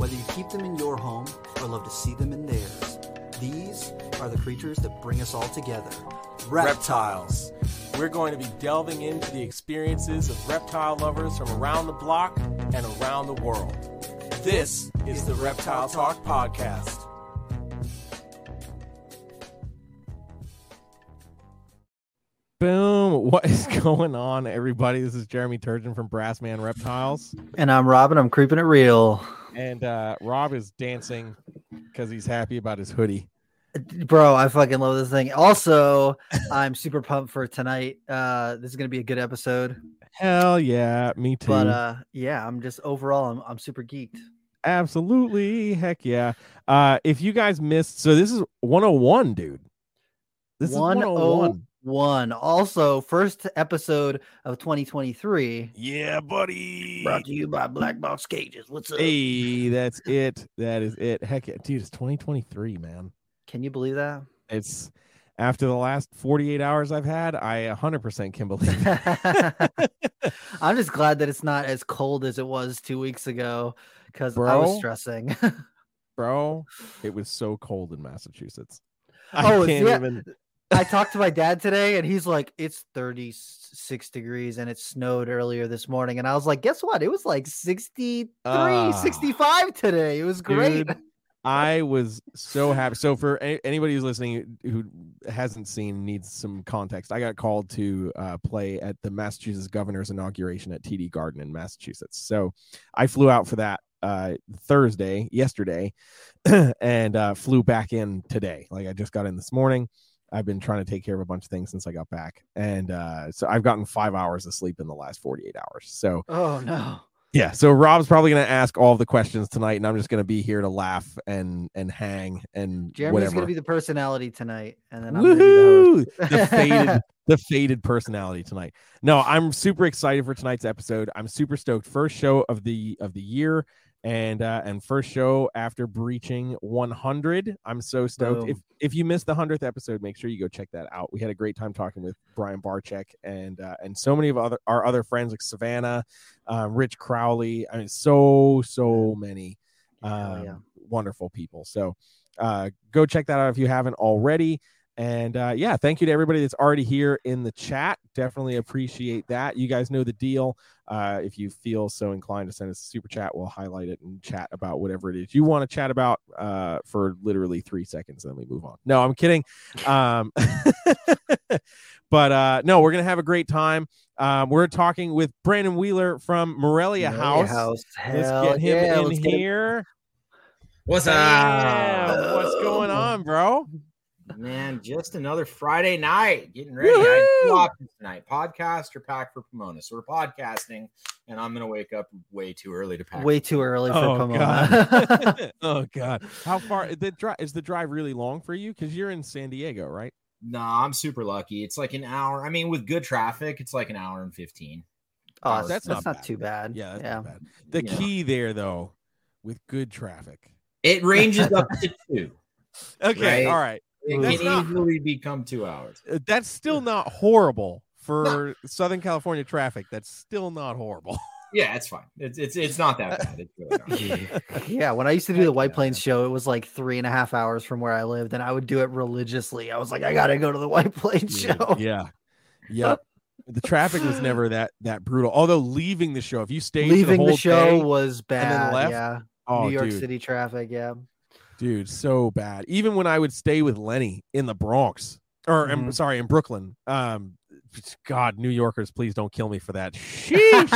Whether you keep them in your home or love to see them in theirs, these are the creatures that bring us all together. Reptiles. We're going to be delving into the experiences of reptile lovers from around the block and around the world. This is the Reptile Talk Podcast. Boom. What is going on, everybody? This is Jeremy Turgeon from Brassman Reptiles. And I'm Robin. I'm keeping it real. And Rob is dancing because he's happy about his hoodie. Bro, I fucking love this thing. Also, I'm super pumped for tonight. This is going to be a good episode. Hell yeah, me too. But yeah, I'm just overall, I'm super geeked. Absolutely. Heck yeah. If you guys missed, so this is 101, dude. This is 101. Also, first episode of 2023. Yeah, buddy. Brought to you by Black Box Cages. What's up? Hey, that's it. That is it. Heck yeah. Dude, it's 2023, man. Can you believe that? It's after the last 48 hours I've had, I 100% can believe it. I'm just glad that it's not as cold as it was 2 weeks ago because I was stressing. Bro, it was so cold in Massachusetts. I talked to my dad today and he's like, it's 36 degrees and it snowed earlier this morning. And I was like, guess what? It was like 63, 65 today. It was great. Dude, I was so happy. So for anybody who's listening who hasn't seen, needs some context, I got called to play at the Massachusetts governor's inauguration at TD Garden in Massachusetts. So I flew out for that yesterday, and flew back in today. Like I just got in this morning. I've been trying to take care of a bunch of things since I got back. And so I've gotten 5 hours of sleep in the last 48 hours. So, oh no. Yeah. So Rob's probably going to ask all the questions tonight, and I'm just going to be here to laugh and hang and Jeremy's going to be the personality tonight. And then I'm the faded personality tonight. No, I'm super excited for tonight's episode. I'm super stoked. First show of the year. And first show after breaching 100. I'm so stoked. If you missed the 100th episode, make sure you go check that out. We had a great time talking with Brian Barczyk and so many of our other friends like Savannah, Rich Crowley. I mean, so many wonderful people. So go check that out if you haven't already. And thank you to everybody that's already here in the chat. Definitely appreciate that. You guys know the deal. If you feel so inclined to send us a super chat, we'll highlight it and chat about whatever it is you want to chat about for literally 3 seconds, and then we move on. No, I'm kidding. But no, we're going to have a great time. We're talking with Brandon Wheeler from Morelia House. Let's get him in here. What's up? What's going on, bro? Man, just another Friday night. Getting ready. I have 2 options tonight. Podcast or pack for Pomona. So we're podcasting, and I'm going to wake up way too early to pack. Way too early for Pomona. God. Oh, God. How far? Is the drive really long for you? Because you're in San Diego, right? Nah, I'm super lucky. It's like an hour. I mean, with good traffic, it's like an hour and 15. Oh, that's not too bad. Yeah, that's not bad. The key there, though, with good traffic. It ranges up to 2. Okay, all right. It can easily become 2 hours. That's still not horrible for Southern California traffic. That's still not horrible. Yeah, it's fine. It's not that bad. It's really not. Yeah, when I used to do the White Plains show, it was like 3.5 hours from where I lived, and I would do it religiously. I was like, I gotta go to the White Plains show. Yeah. Yep. The traffic was never that brutal. Although leaving the show, if you stayed leaving the show was bad. Left, yeah. New York City traffic. Yeah. Dude, so bad. Even when I would stay with Lenny in the Bronx, or in Brooklyn. God, New Yorkers, please don't kill me for that. Sheesh.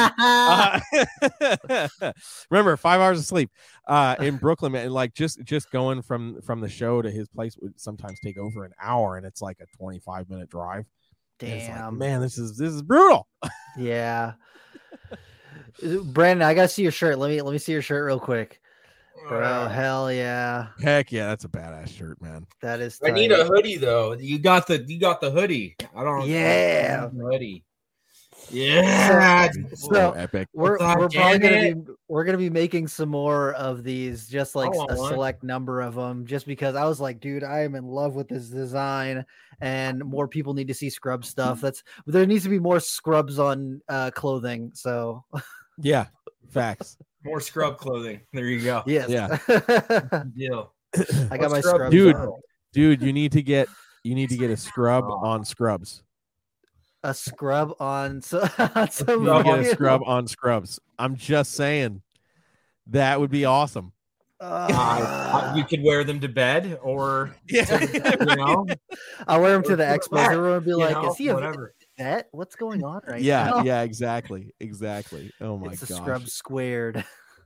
Remember, 5 hours of sleep in Brooklyn, man. Like just going from the show to his place would sometimes take over an hour, and it's like a 25-minute drive. Damn, like, man, this is brutal. Yeah. Brandon, I gotta see your shirt. Let me see your shirt real quick. Bro, hell yeah. Heck yeah, that's a badass shirt, man. That is tight. I need a hoodie though. You got the hoodie. I don't hoodie. Yeah. So epic. We're gonna be making some more of these, just like a select number of them, just because I was like, dude, I am in love with this design, and more people need to see scrub stuff. There needs to be more scrubs on clothing. So yeah. Facts. More scrub clothing. There you go. Yes. Yeah. Deal. I got my Scrub scrubs. Dude. on. Dude, you need to get a scrub on scrubs. A scrub on some You need to get a scrub on scrubs. I'm just saying that would be awesome. You could wear them to bed, or I'll wear them to the expo. back, Everyone would be like, "Is he a whatever. vet? What's going on right now?" Yeah, exactly. Oh my It's a gosh. scrub squared.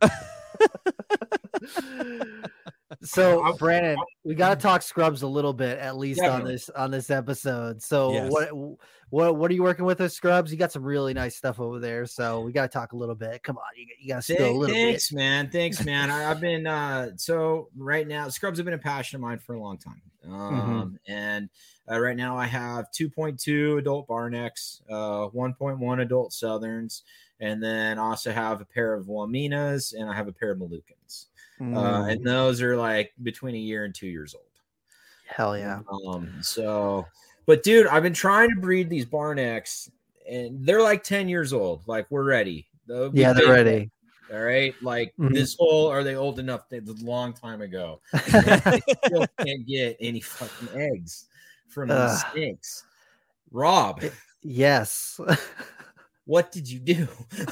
So Brandon, we got to talk scrubs a little bit, at least on this episode. So Yes. what are you working with scrubs? You got some really nice stuff over there, so we got to talk a little bit. Come on, you got to spill a little bit. Thanks, man. I've been so right now, scrubs have been a passion of mine for a long time. And right now I have 2.2 adult Barnecks, 1.1 adult Southerns, and then also have a pair of Waminas, and I have a pair of Moluccans. And those are like between 1 year and 2 years old. Hell yeah. But dude, I've been trying to breed these Barnecks, and they're like 10 years old. Like, we're ready. They're ready. All right. Like this whole, are they old enough? That was a long time ago. They still can't get any fucking eggs from these snakes. Rob. Yes. What did you do?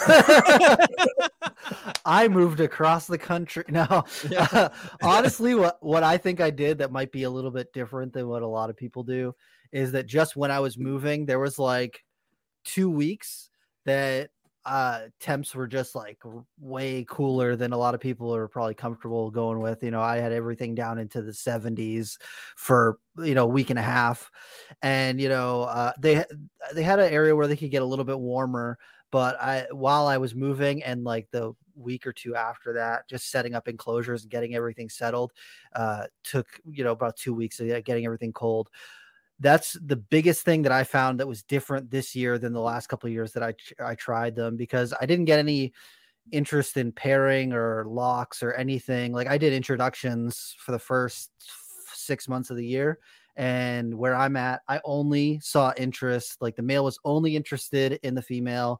I moved across the country. No, honestly, what I think I did that might be a little bit different than what a lot of people do is that just when I was moving, there was like 2 weeks that temps were just like way cooler than a lot of people are probably comfortable going with. I had everything down into the 70s for a week and a half, and they had an area where they could get a little bit warmer. But while I was moving, and like the week or two after that, just setting up enclosures and getting everything settled, took about 2 weeks of getting everything cold. That's the biggest thing that I found that was different this year than the last couple of years that I tried them, because I didn't get any interest in pairing or locks or anything. Like, I did introductions for the first 6 months of the year, and where I'm at, I only saw interest. Like, the male was only interested in the female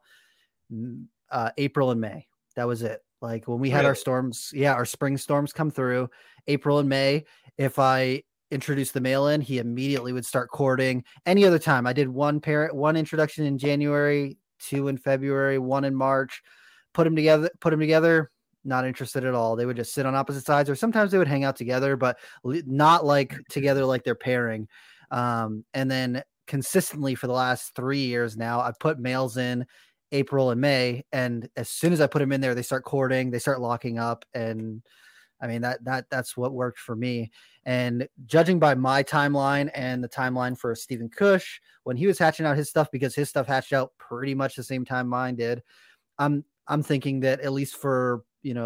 April and May. That was it. Like, when we had our storms, our spring storms come through April and May, if I introduced the male in, he immediately would start courting. Any other time, I did one introduction in January, 2 in February, 1 in March, put them together, not interested at all. They would just sit on opposite sides, or sometimes they would hang out together, but not like together like they're pairing. And then consistently for the last 3 years now, I've put males in April and May, and as soon as I put them in there, they start courting, they start locking up, and I mean, that's what worked for me. And judging by my timeline and the timeline for Stephen Cush, when he was hatching out his stuff, because his stuff hatched out pretty much the same time mine did, I'm thinking that at least for,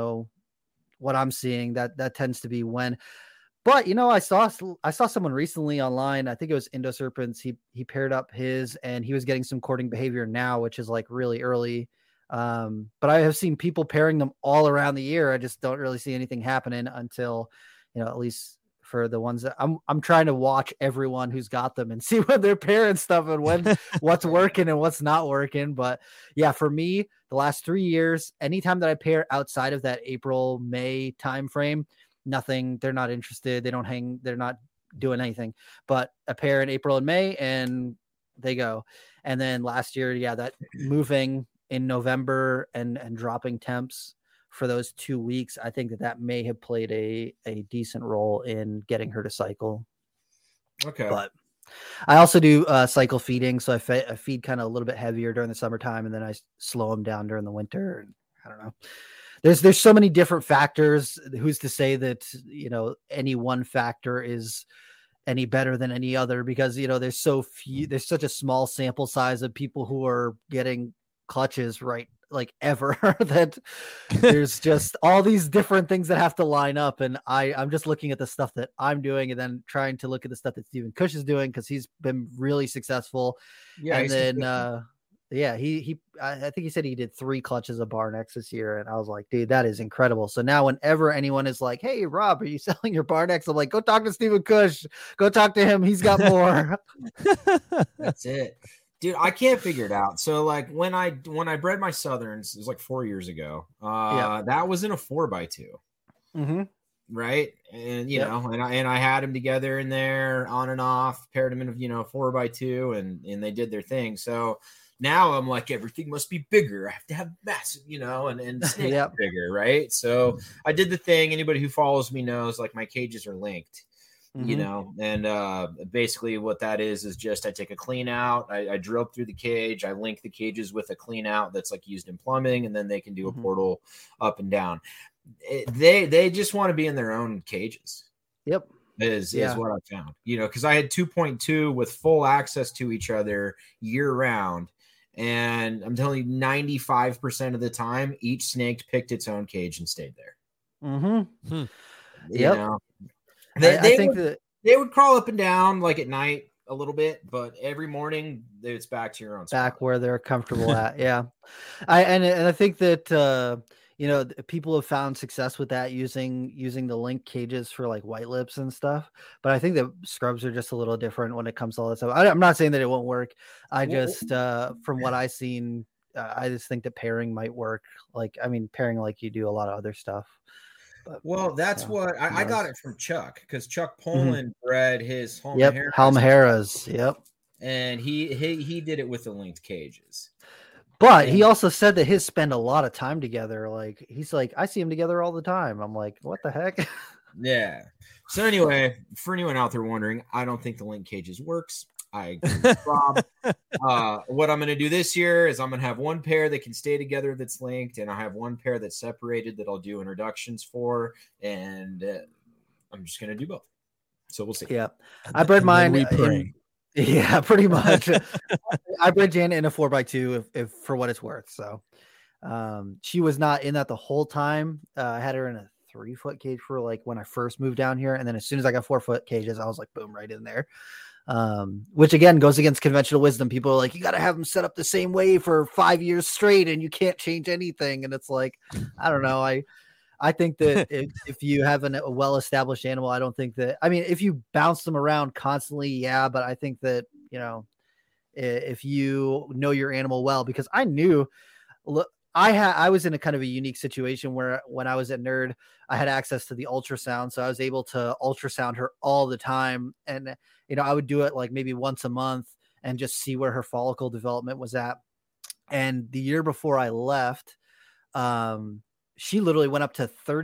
what I'm seeing, that tends to be when. But, I saw someone recently online, I think it was Indo Serpents. He paired up his, and he was getting some courting behavior now, which is like really early. But I have seen people pairing them all around the year. I just don't really see anything happening until, at least for the ones that I'm trying to watch everyone who's got them and see when they're pairing stuff and when what's working and what's not working. But yeah, for me, the last 3 years, anytime that I pair outside of that April, May timeframe, nothing, they're not interested. They don't hang, they're not doing anything, but a pair in April and May, and they go. And then last year, that moving in November and dropping temps for those 2 weeks, I think that may have played a decent role in getting her to cycle. Okay. But I also do cycle feeding. So I feed kind of a little bit heavier during the summertime, and then I slow them down during the winter. And I don't know. There's so many different factors. Who's to say that, any one factor is any better than any other, because, there's such a small sample size of people who are getting clutches right, like ever, that there's just all these different things that have to line up. And I'm just looking at the stuff that I'm doing, and then trying to look at the stuff that Stephen Cush is doing, because he's been really successful. Yeah. And then I think he said he did 3 clutches of Barnecks this year, and I was like, dude, that is incredible. So now whenever anyone is like, hey Rob, are you selling your Barnecks? I'm like, go talk to Stephen Cush, go talk to him, he's got more. That's it. Dude, I can't figure it out. So like when I bred my Southerns, it was like 4 years ago. That was in a 4x2. Mm-hmm. Right. And you know, and I had them together in there on and off, paired them in, 4x2, and they did their thing. So now I'm like, everything must be bigger. I have to have massive, and snakes bigger, right? So I did the thing. Anybody who follows me knows, like, my cages are linked. And basically what that is just I take a clean out, I drill through the cage, I link the cages with a clean out that's like used in plumbing, and then they can do a portal up and down. They just want to be in their own cages. Yep. Is what I found, because I had 2.2 with full access to each other year round. And I'm telling you, 95% of the time, each snake picked its own cage and stayed there. Mm-hmm. I think they would crawl up and down like at night a little bit, but every morning it's back to your own spot. Back where they're comfortable at. Yeah. I think that people have found success with that using the link cages for like white lips and stuff. But I think that scrubs are just a little different when it comes to all that stuff. I'm not saying that it won't work. I just from what I've seen, I just think that pairing might work. Pairing like you do a lot of other stuff. Well, that's what I got it from Chuck, because Chuck Poland bred his Halmaheras. Yep. And he did it with the linked cages. But he also said that his spend a lot of time together. Like, he's like, I see him together all the time. I'm like, what the heck? Yeah. So anyway, for anyone out there wondering, I don't think the link cages works. I agree with Rob. What I'm going to do this year is I'm going to have one pair that can stay together that's linked, and I have one pair that's separated that I'll do introductions for, and I'm just going to do both. So we'll see. Yeah. I bred mine. Yeah, pretty much. I bred Janet in a 4x2 if for what it's worth. So she was not in that the whole time. I had her in a 3-foot cage for like when I first moved down here. And then as soon as I got 4-foot cages, I was like, boom, right in there. Which again goes against conventional wisdom. People are like, you got to have them set up the same way for 5 years straight and you can't change anything. And it's like, I don't know. I think that if you have a well-established animal, I don't think that, if you bounce them around constantly, yeah, but I think that, if you know your animal well, because I was in a kind of a unique situation where when I was at Nerd, I had access to the ultrasound. So I was able to ultrasound her all the time. And, I would do it like maybe once a month and just see where her follicle development was at. And the year before I left, she literally went up to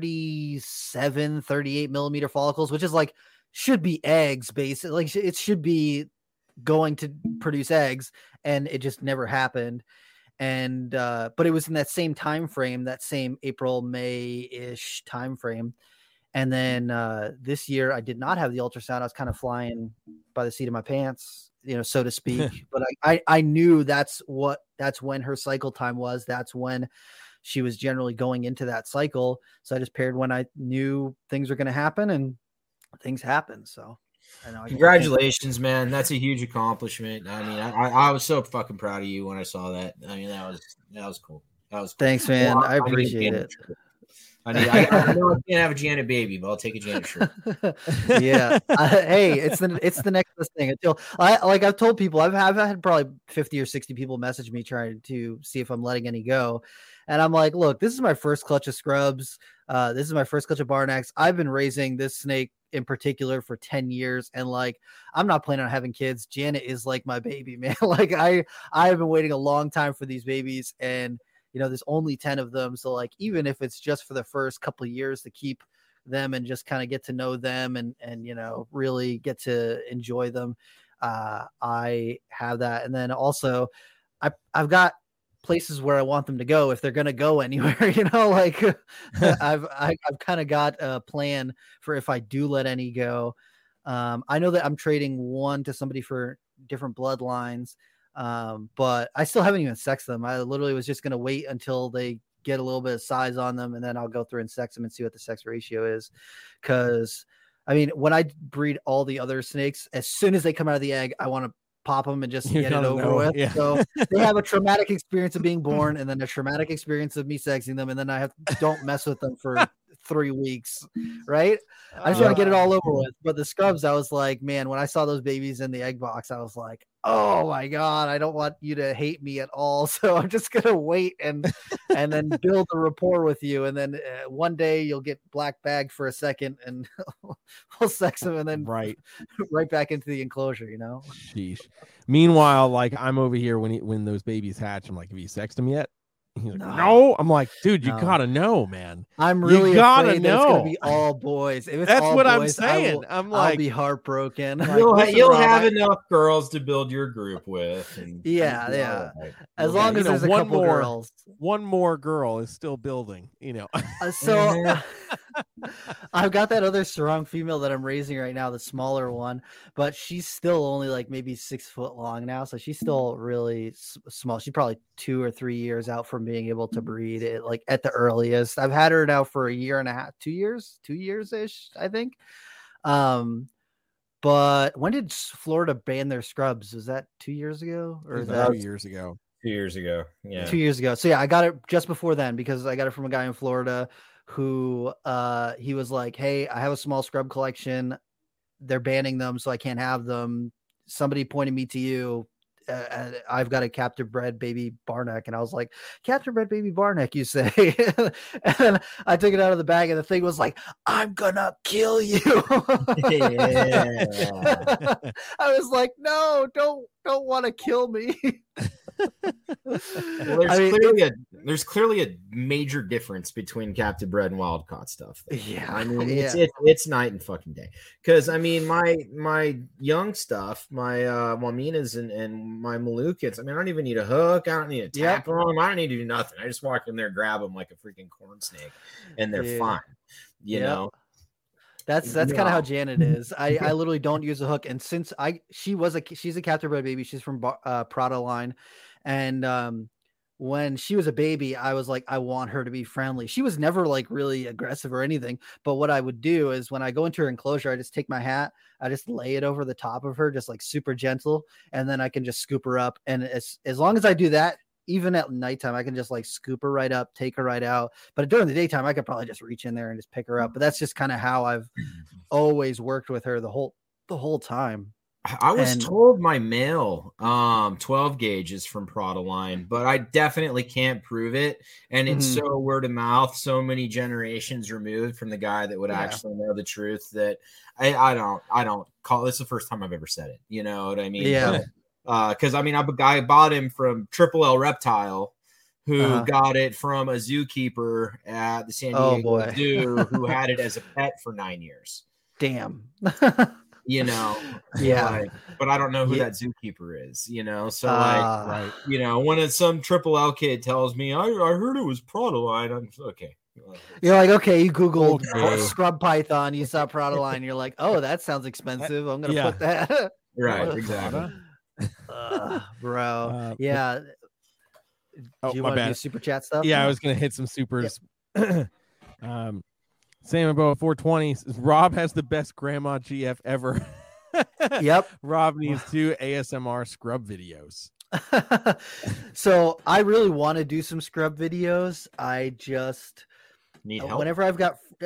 37, 38 millimeter follicles, which is like, should be eggs basically. Like it should be going to produce eggs, and it just never happened. And, but it was in that same time frame, that same April, May-ish time frame. And then this year I did not have the ultrasound. I was kind of flying by the seat of my pants, so to speak. But I knew that's when her cycle time was. That's when she was generally going into that cycle. So I just paired when I knew things were going to happen, and things happened. So congratulations, man. That's a huge accomplishment. I was so fucking proud of you when I saw that. That was cool. Thanks, man. I appreciate it. I know I can't have a Janet baby, but I'll take a Janet shirt. Yeah. Hey, it's the next best thing. Until I've told people, I've had probably 50 or 60 people message me trying to see if I'm letting any go. And I'm like, look, this is my first clutch of scrubs. This is my first clutch of Barnacks. I've been raising this snake in particular for 10 years. And like, I'm not planning on having kids. Janet is like my baby, man. Like I have been waiting a long time for these babies, and there's only 10 of them. So like, even if it's just for the first couple of years to keep them and just kind of get to know them and really get to enjoy them. I have that. And then also I've got places where I want them to go if they're going to go anywhere, I've kind of got a plan for if I do let any go. I know that I'm trading one to somebody for different bloodlines. But I still haven't even sexed them. I literally was just going to wait until they get a little bit of size on them, and then I'll go through and sex them and see what the sex ratio is. Cause when I breed all the other snakes, as soon as they come out of the egg, I want to pop them and just get it over with. Yeah. So they have a traumatic experience of being born, and then a traumatic experience of me sexing them. And then don't mess with them for 3 weeks, right? I just want to get it all over with. But the scrubs, I was like, man, when I saw those babies in the egg box, I was like, oh my God, I don't want you to hate me at all. So I'm just going to wait and then build a rapport with you. And then one day you'll get black bag for a second and we'll sex them and then right back into the enclosure, you know? Sheesh. Meanwhile, like I'm over here when those babies hatch, I'm like, have you sexed them yet? He's like, no. I'm like, dude, you gotta know, man. I'm really afraid that it's gonna be all boys. If it's That's all what boys, I'm saying. I'll be heartbroken. You'll have enough girls to build your group with. And yeah. As long as there's a couple girls. One more girl is still building, you know. So I've got that other strong female that I'm raising right now, the smaller one, but she's still only like maybe 6 foot long now. So she's still really small. She's probably 2 or 3 years out from being able to breed it, like at the earliest. I've had her now for a year and a half, 2 years ish, I think. But when did Florida ban their scrubs? Was that 2 years ago or is that 2 years ago? 2 years ago. Yeah. 2 years ago. So yeah, I got it just before then because I got it from a guy in Florida who he was like, hey, I have a small scrub collection. They're banning them, so I can't have them. Somebody pointed me to you. I've got a captive bred baby barneck. And I was like, captive bred baby barneck, you say? And I took it out of the bag and the thing was like, I'm gonna kill you. Yeah. I was like, no, don't want to kill me. Well, there's clearly a major difference between captive bred and wild caught stuff. Yeah, I mean it's night and fucking day. Because I mean my young stuff, my Waminas and my Malukas, I mean I don't even need a hook. I don't need a tap on them. I don't need to do nothing. I just walk in there, grab them like a freaking corn snake, and they're fine. You know. That's kind of how Janet is. I literally don't use a hook. And since she's a captive bred baby. She's from Prada line. And when she was a baby, I was like, I want her to be friendly. She was never like really aggressive or anything. But what I would do is when I go into her enclosure, I just take my hat, I just lay it over the top of her, just like super gentle. And then I can just scoop her up. And as long as I do that, even at nighttime, I can just like scoop her right up, take her right out. But during the daytime, I could probably just reach in there and just pick her up. But that's just kind of how I've always worked with her the whole time. I was told my male 12 gauge is from Prada line, but I definitely can't prove it. And it's so word of mouth, so many generations removed from the guy that would actually know the truth that I don't call this the first time I've ever said it. You know what I mean? Yeah. Because I mean, I bought him from Triple L Reptile, who got it from a zookeeper at the San Diego Zoo, who had it as a pet for 9 years. Damn. You know, but I don't know who that zookeeper is. You know, so you know, when some Triple L kid tells me, I heard it was Prada line, I'm okay. You're like, okay, you Googled scrub python, you saw Prada line, you're like, oh, that sounds expensive. I'm gonna put that. Right, exactly. Bro, yeah. Do you want to do super chat stuff? Yeah, I was gonna hit some supers. Salmon Boa 420 says Rob has the best grandma GF ever. Yep. Rob needs 2 ASMR scrub videos. So I really want to do some scrub videos. I just need help. Whenever I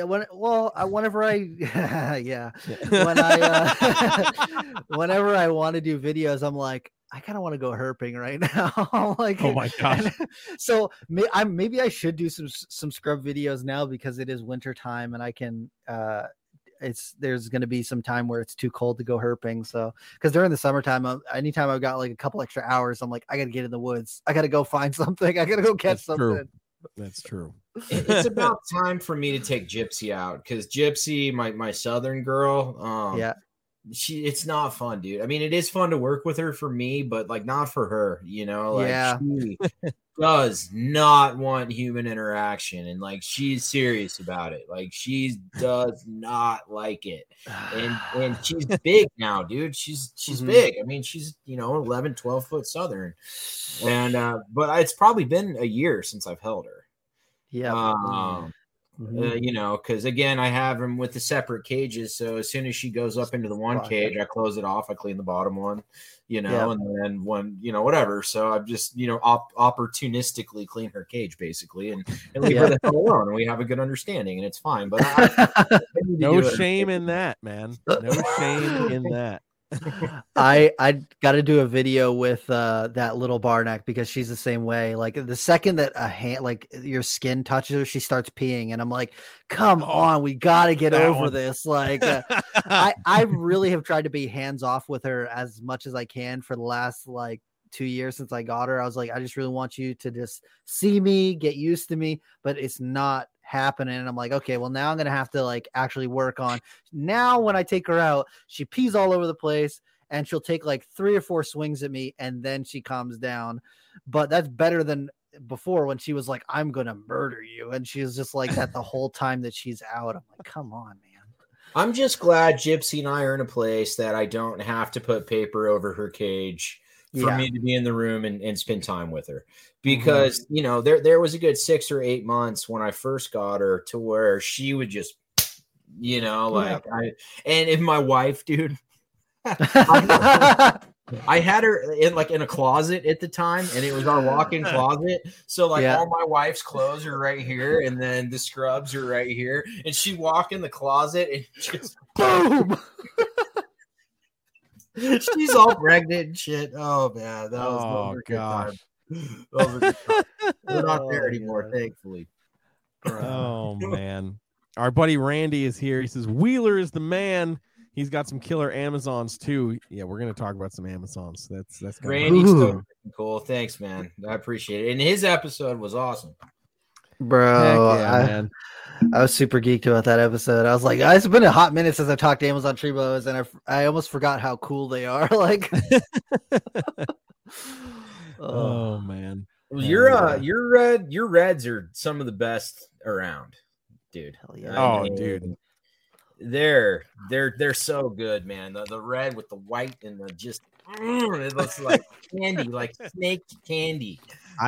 whenever I want to do videos, I'm like, I kind of want to go herping right now. Like, oh my gosh. So maybe I should do some scrub videos now because it is winter time and I can, there's going to be some time where it's too cold to go herping. So, cause during the summertime, anytime I've got like a couple extra hours, I'm like, I got to get in the woods. I got to go find something. I got to go catch something. True. That's true. It's about time for me to take Gypsy out because Gypsy, my southern girl, it's not fun, dude. I mean, it is fun to work with her for me, but like not for her, you know. Like, she does not want human interaction, and like she's serious about it. Like she does not like it, and she's big now, dude. She's big. I mean, she's 11, 12 foot southern, and but it's probably been a year since I've held her. Yeah. You know, because again, I have them with the separate cages. So as soon as she goes up into the one cage, I close it off. I clean the bottom one, you know, and then when, you know, whatever. So I'm just, you know, opportunistically clean her cage basically and leave her the hell alone. And we have a good understanding and it's fine. But no shame in that, man. No shame in that. I got to do a video with that little Barnack because she's the same way. Like the second that a hand, like your skin touches her, she starts peeing, and I'm like, "Come on, we got to get over this." Like, I really have tried to be hands off with her as much as I can for the last like 2 years since I got her. I was like, I just really want you to just see me, get used to me, but it's not happening. And I'm like, okay, well now I'm gonna have to like actually work on. Now when I take her out, she pees all over the place and she'll take like 3 or 4 swings at me and then she calms down. But that's better than before when she was like, I'm gonna murder you, and she was just like that the whole time that she's out. I'm like, come on, man. I'm just glad Gypsy and I are in a place that I don't have to put paper over her cage for me to be in the room and spend time with her. Because, you know, there was a good 6 or 8 months when I first got her to where she would just, you know, like, and if my wife, dude, I had her in a closet at the time, and it was our walk-in closet. So like all my wife's clothes are right here, and then the scrubs are right here, and she walk in the closet and just boom. She's all pregnant and shit. Oh man, that was a good time. We're not there anymore, thankfully. Oh man, our buddy Randy is here. He says Wheeler is the man. He's got some killer Amazons too. Yeah, we're gonna talk about some Amazons. That's Randy's so cool. Thanks, man. I appreciate it. And his episode was awesome, bro. Man. I was super geeked about that episode. I was like, it's been a hot minute since I've talked to Amazon Tree Boas, and I almost forgot how cool they are. Like, oh man, your reds are some of the best around, dude. Hell yeah. Dude, they're so good, man. The red with the white and the just it looks like candy, like snake candy.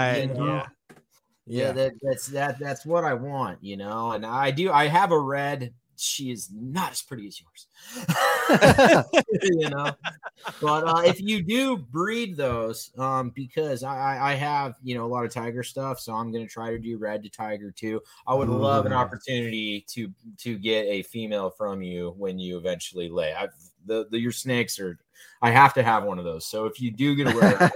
That's what I want, you know. And I have a red. She is not as pretty as yours, you know. But if you do breed those, because I have, you know, a lot of tiger stuff, so I'm gonna try to do red to tiger too. I would love an opportunity to get a female from you when you eventually lay. Your snakes are. I have to have one of those. So if you do get a red,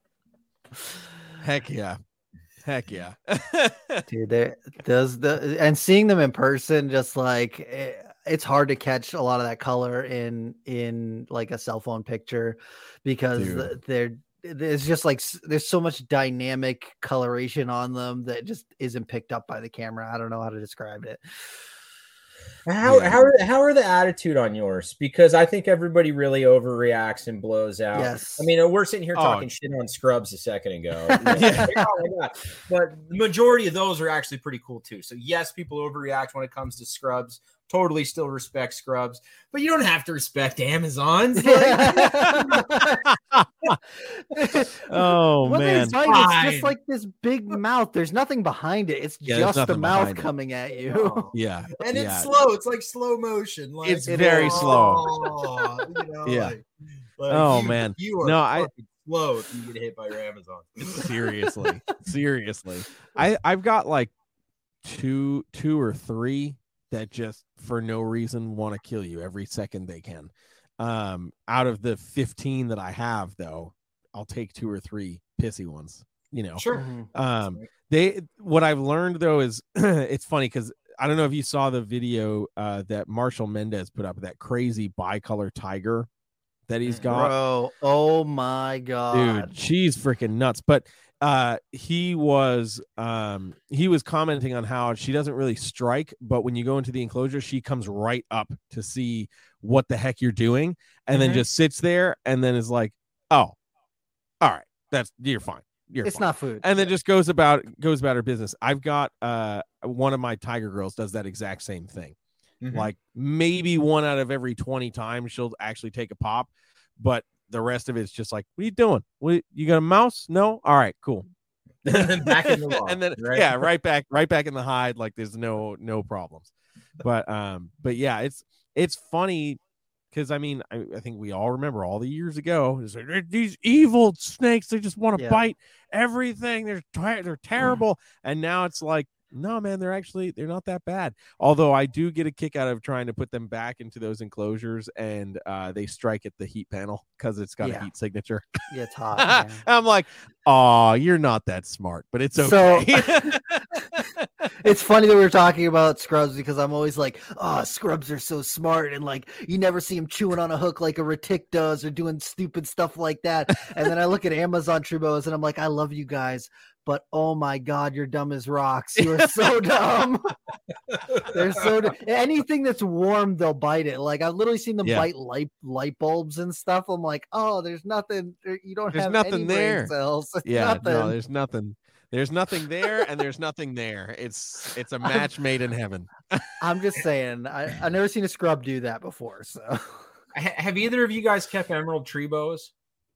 heck yeah. Heck yeah. Dude, and seeing them in person, just like it's hard to catch a lot of that color in like a cell phone picture, because there's just like there's so much dynamic coloration on them that just isn't picked up by the camera. I don't know how to describe it. How are the attitude on yours? Because I think everybody really overreacts and blows out. Yes. I mean, we're sitting here talking shit on scrubs a second ago. Oh my God. But the majority of those are actually pretty cool too. So yes, people overreact when it comes to scrubs. Totally still respect scrubs, but you don't have to respect Amazons. Oh man, it's just like this big mouth. There's nothing behind it. It's just the mouth coming at you. Oh. Yeah, and it's slow. It's like slow motion. Like, it's very slow. You know, yeah. Like man, you are slow if you get hit by your Amazon. Seriously. I've got like two or three that just for no reason want to kill you every second they can. Out of the 15 that I have, though, I'll take 2 or 3 pissy ones, you know. Sure. What I've learned though is it's funny because I don't know if you saw the video that Marshall Mendez put up, that crazy bicolor tiger that he's got. Bro, oh my God. Dude, she's freaking nuts. But he was commenting on how she doesn't really strike, but when you go into the enclosure, she comes right up to see what the heck you're doing, and then just sits there and then is like, oh, all right, you're fine. It's fine. Not food. And then just goes about her business. I've got one of my tiger girls does that exact same thing. Like maybe 1 out of every 20 times she'll actually take a pop, but the rest of it's just like, what are you doing? You got a mouse? No? All right, cool. Back in the log, and then right? right back in the hide, like there's no problems. But yeah, it's funny because I mean I think we all remember all the years ago, it's like, these evil snakes, they just want to bite everything, they're terrible. And now it's like, no, man, they're not that bad. Although I do get a kick out of trying to put them back into those enclosures, and they strike at the heat panel because it's got a heat signature. Yeah, it's hot. I'm like, oh, you're not that smart, but it's okay. So it's funny that we're talking about scrubs because I'm always like, oh, scrubs are so smart, and like you never see them chewing on a hook like a retic does or doing stupid stuff like that. And then I look at Amazon tree boas and I'm like, I love you guys, but oh my God, you're dumb as rocks. You are so dumb. They're so anything that's warm, they'll bite it. Like I've literally seen them bite light bulbs and stuff. I'm like, oh, there's nothing. You don't have nothing any there. brain cells. No, there's nothing. There's nothing there, and there's nothing there. It's a match made in heaven. I'm just saying, I've never seen a scrub do that before. So, have either of you guys kept emerald tree boas?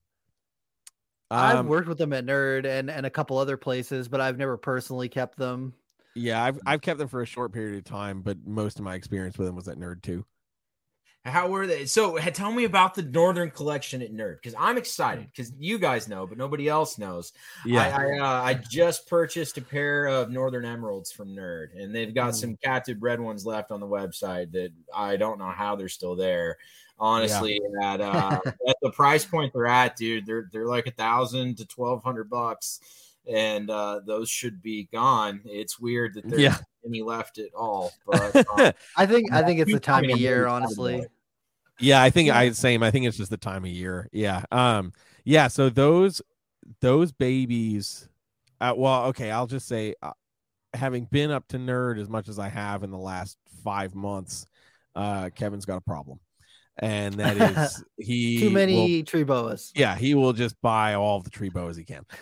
I've worked with them at Nerd and a couple other places, but I've never personally kept them. Yeah, I've kept them for a short period of time, but most of my experience with them was at Nerd too. How were they? So tell me about the Northern collection at Nerd, because I'm excited because you guys know, but nobody else knows. Yeah, I just purchased a pair of Northern Emeralds from Nerd, and they've got some captive bred ones left on the website that I don't know how they're still there. Honestly, at the price point they're at, dude, they're like $1,000 to $1,200, and those should be gone. It's weird that there's any left at all, but I think it's the time of year, honestly. Yeah, I think I think it's just the time of year. Yeah. So those babies, well, okay, I'll just say, having been up to Nerd as much as I have in the last 5 months, Kevin's got a problem. And that is too many tree boas. Yeah, he will just buy all the tree boas he can.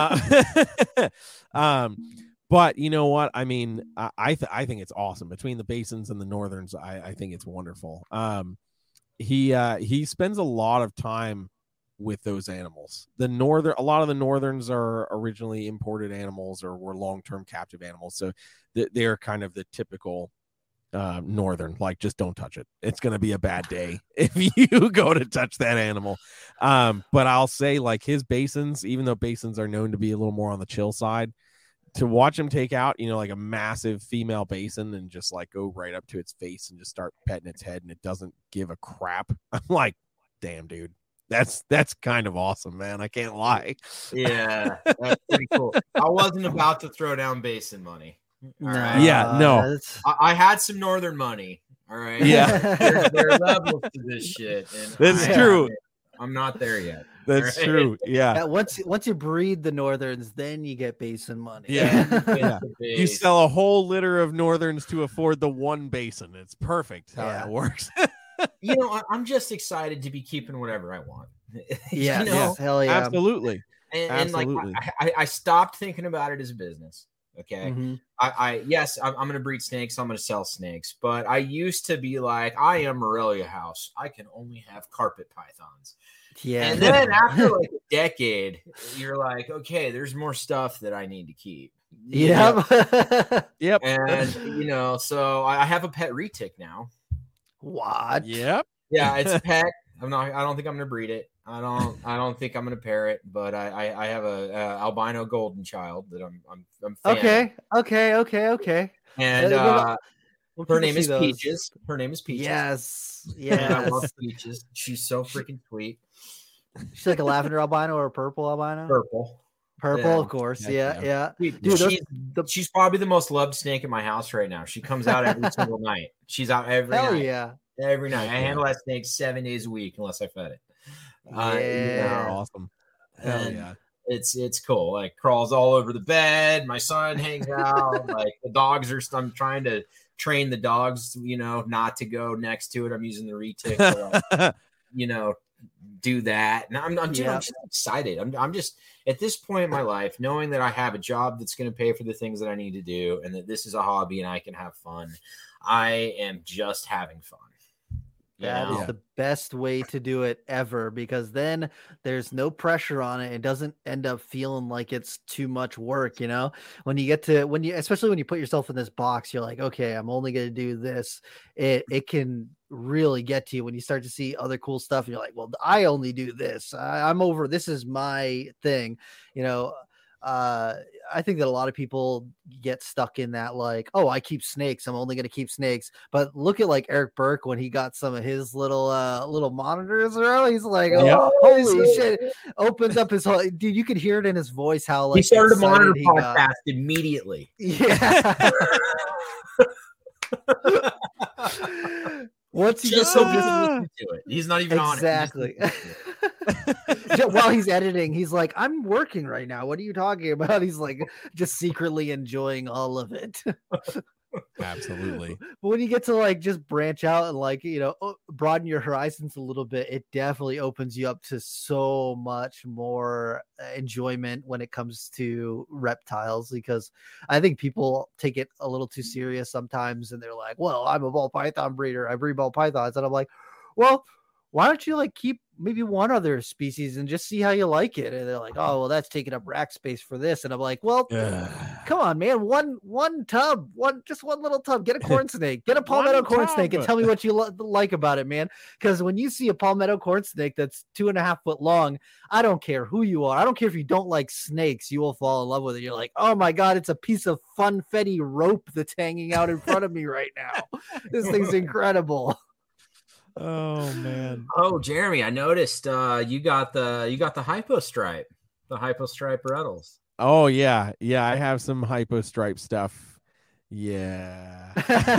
But you know what? I mean, I think it's awesome between the Basins and the Northerns. I think it's wonderful. He spends a lot of time with those animals. A lot of the Northerns are originally imported animals or were long-term captive animals, so they're kind of the typical Northern, like, just don't touch it. It's going to be a bad day if you go to touch that animal. But I'll say, like, his Basins, even though Basins are known to be a little more on the chill side, to watch him take out, like a massive female Basin and just like go right up to its face and just start petting its head and it doesn't give a crap. I'm like, damn, dude, that's kind of awesome, man. I can't lie. Yeah, that's pretty cool. I wasn't about to throw down Basin money. Right. Yeah, no. I had some Northern money. All right. Yeah. there are levels to this shit. And that's true. I'm not there yet. That's true. Yeah. Once you breed the Northerns, then you get Basin money. Yeah. You sell a whole litter of Northerns to afford the one Basin. It's perfect how that works. I'm just excited to be keeping whatever I want. Yeah. Hell yeah. Absolutely. And like I stopped thinking about it as a business. Okay. Mm-hmm. I'm going to breed snakes. I'm going to sell snakes. But I used to be like, I am Morelia House. I can only have carpet pythons. Yeah. And then after like a decade, you're like, okay, there's more stuff that I need to keep. Yep. Yep. And, so I have a pet retic now. What? Yep. Yeah, it's a pet. I don't think I'm going to breed it. I don't think I'm going to pair it, but I have a albino golden child that I'm fan of. Okay. And her name is Peaches. Her name is Peaches. Yes. I love Peaches. She's so freaking sweet. She's like a lavender albino or a purple albino? Purple, yeah. Of course. Yeah. Dude, she's probably the most loved snake in my house right now. She comes out every single night. She's out every night. Hell yeah. Every night. I handle that snake 7 days a week unless I fed it. Awesome. Hell yeah. It's cool. Like, crawls all over the bed. My son hangs out. Like, the dogs I'm trying to train the dogs, not to go next to it. I'm using the retic to, do that. And I'm just excited. I'm just at this point in my life, knowing that I have a job that's going to pay for the things that I need to do, and that this is a hobby and I can have fun. I am just having fun. That is the best way to do it ever, because then there's no pressure on it. It doesn't end up feeling like it's too much work, you know? Especially when you put yourself in this box, you're like, okay, I'm only going to do this. It can really get to you when you start to see other cool stuff. And you're like, well, I only do this. I'm over. This is my thing, you know? I think that a lot of people get stuck in that, like, oh, I keep snakes, I'm only going to keep snakes. But look at like Eric Burke when he got some of his little monitors around. He's like, oh, holy shit! Opens up his whole dude. You could hear it in his voice how like he started a monitor podcast immediately. Yeah. Once he just so listen to it, he's not even exactly. on it. While he's editing, he's like, I'm working right now. What are you talking about? He's like just secretly enjoying all of it. Absolutely. But when you get to like just branch out and like, you know, broaden your horizons a little bit, it definitely opens you up to so much more enjoyment when it comes to reptiles, because I think people take it a little too serious sometimes, and they're like, well, I'm a ball python breeder, I breed ball pythons, and I'm like, well, why don't you like keep maybe one other species and just see how you like it? And they're like, oh, well, that's taking up rack space for this. And I'm like, well, come on, man. One tub, just one little tub. Get a corn snake, get a palmetto corn snake, and tell me what you like about it, man. Because when you see a palmetto corn snake that's 2.5 foot long, I don't care who you are. I don't care if you don't like snakes, you will fall in love with it. You're like, oh my God, it's a piece of funfetti rope that's hanging out in front of me right now. This thing's incredible. Oh man. Oh, Jeremy, I noticed you got the hypostripe, the hypostripe Rettles. Oh yeah, I have some hypostripe stuff. Yeah.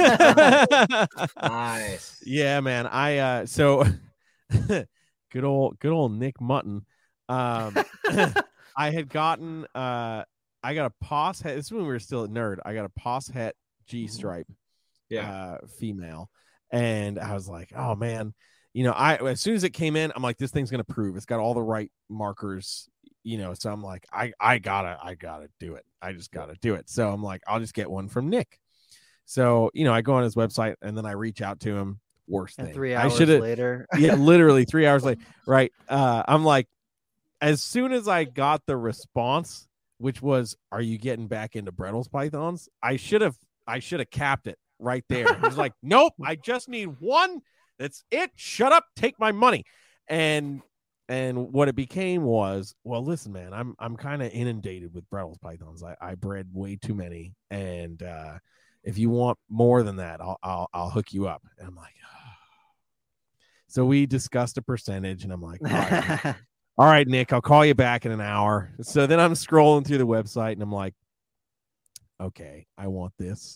Nice. Yeah, man. So good old Nick Mutton. I had gotten I got a Poss Het. This is when we were still at Nerd. I got a Poss Het G stripe, female. And I was like, oh man, you know, as soon as it came in, I'm like, this thing's gonna prove it's got all the right markers, you know. So I'm like, I gotta do it. I just gotta do it. So I'm like, I'll just get one from Nick. So, you know, I go on his website and then I reach out to him. Worst thing. 3 hours later. Yeah, literally 3 hours later. Right. I'm like, as soon as I got the response, which was, are you getting back into Brettles pythons? I should have capped it right there. He's like, nope, I just need one. That's it. Shut up. Take my money. And what it became was, well, listen, man, I'm kind of inundated with Brettles pythons. I bred way too many, and if you want more than that, I'll hook you up. And I'm like, oh. So we discussed a percentage, and I'm like, all right, Nick, I'll call you back in an hour. So then I'm scrolling through the website, and I'm like, okay, I want this,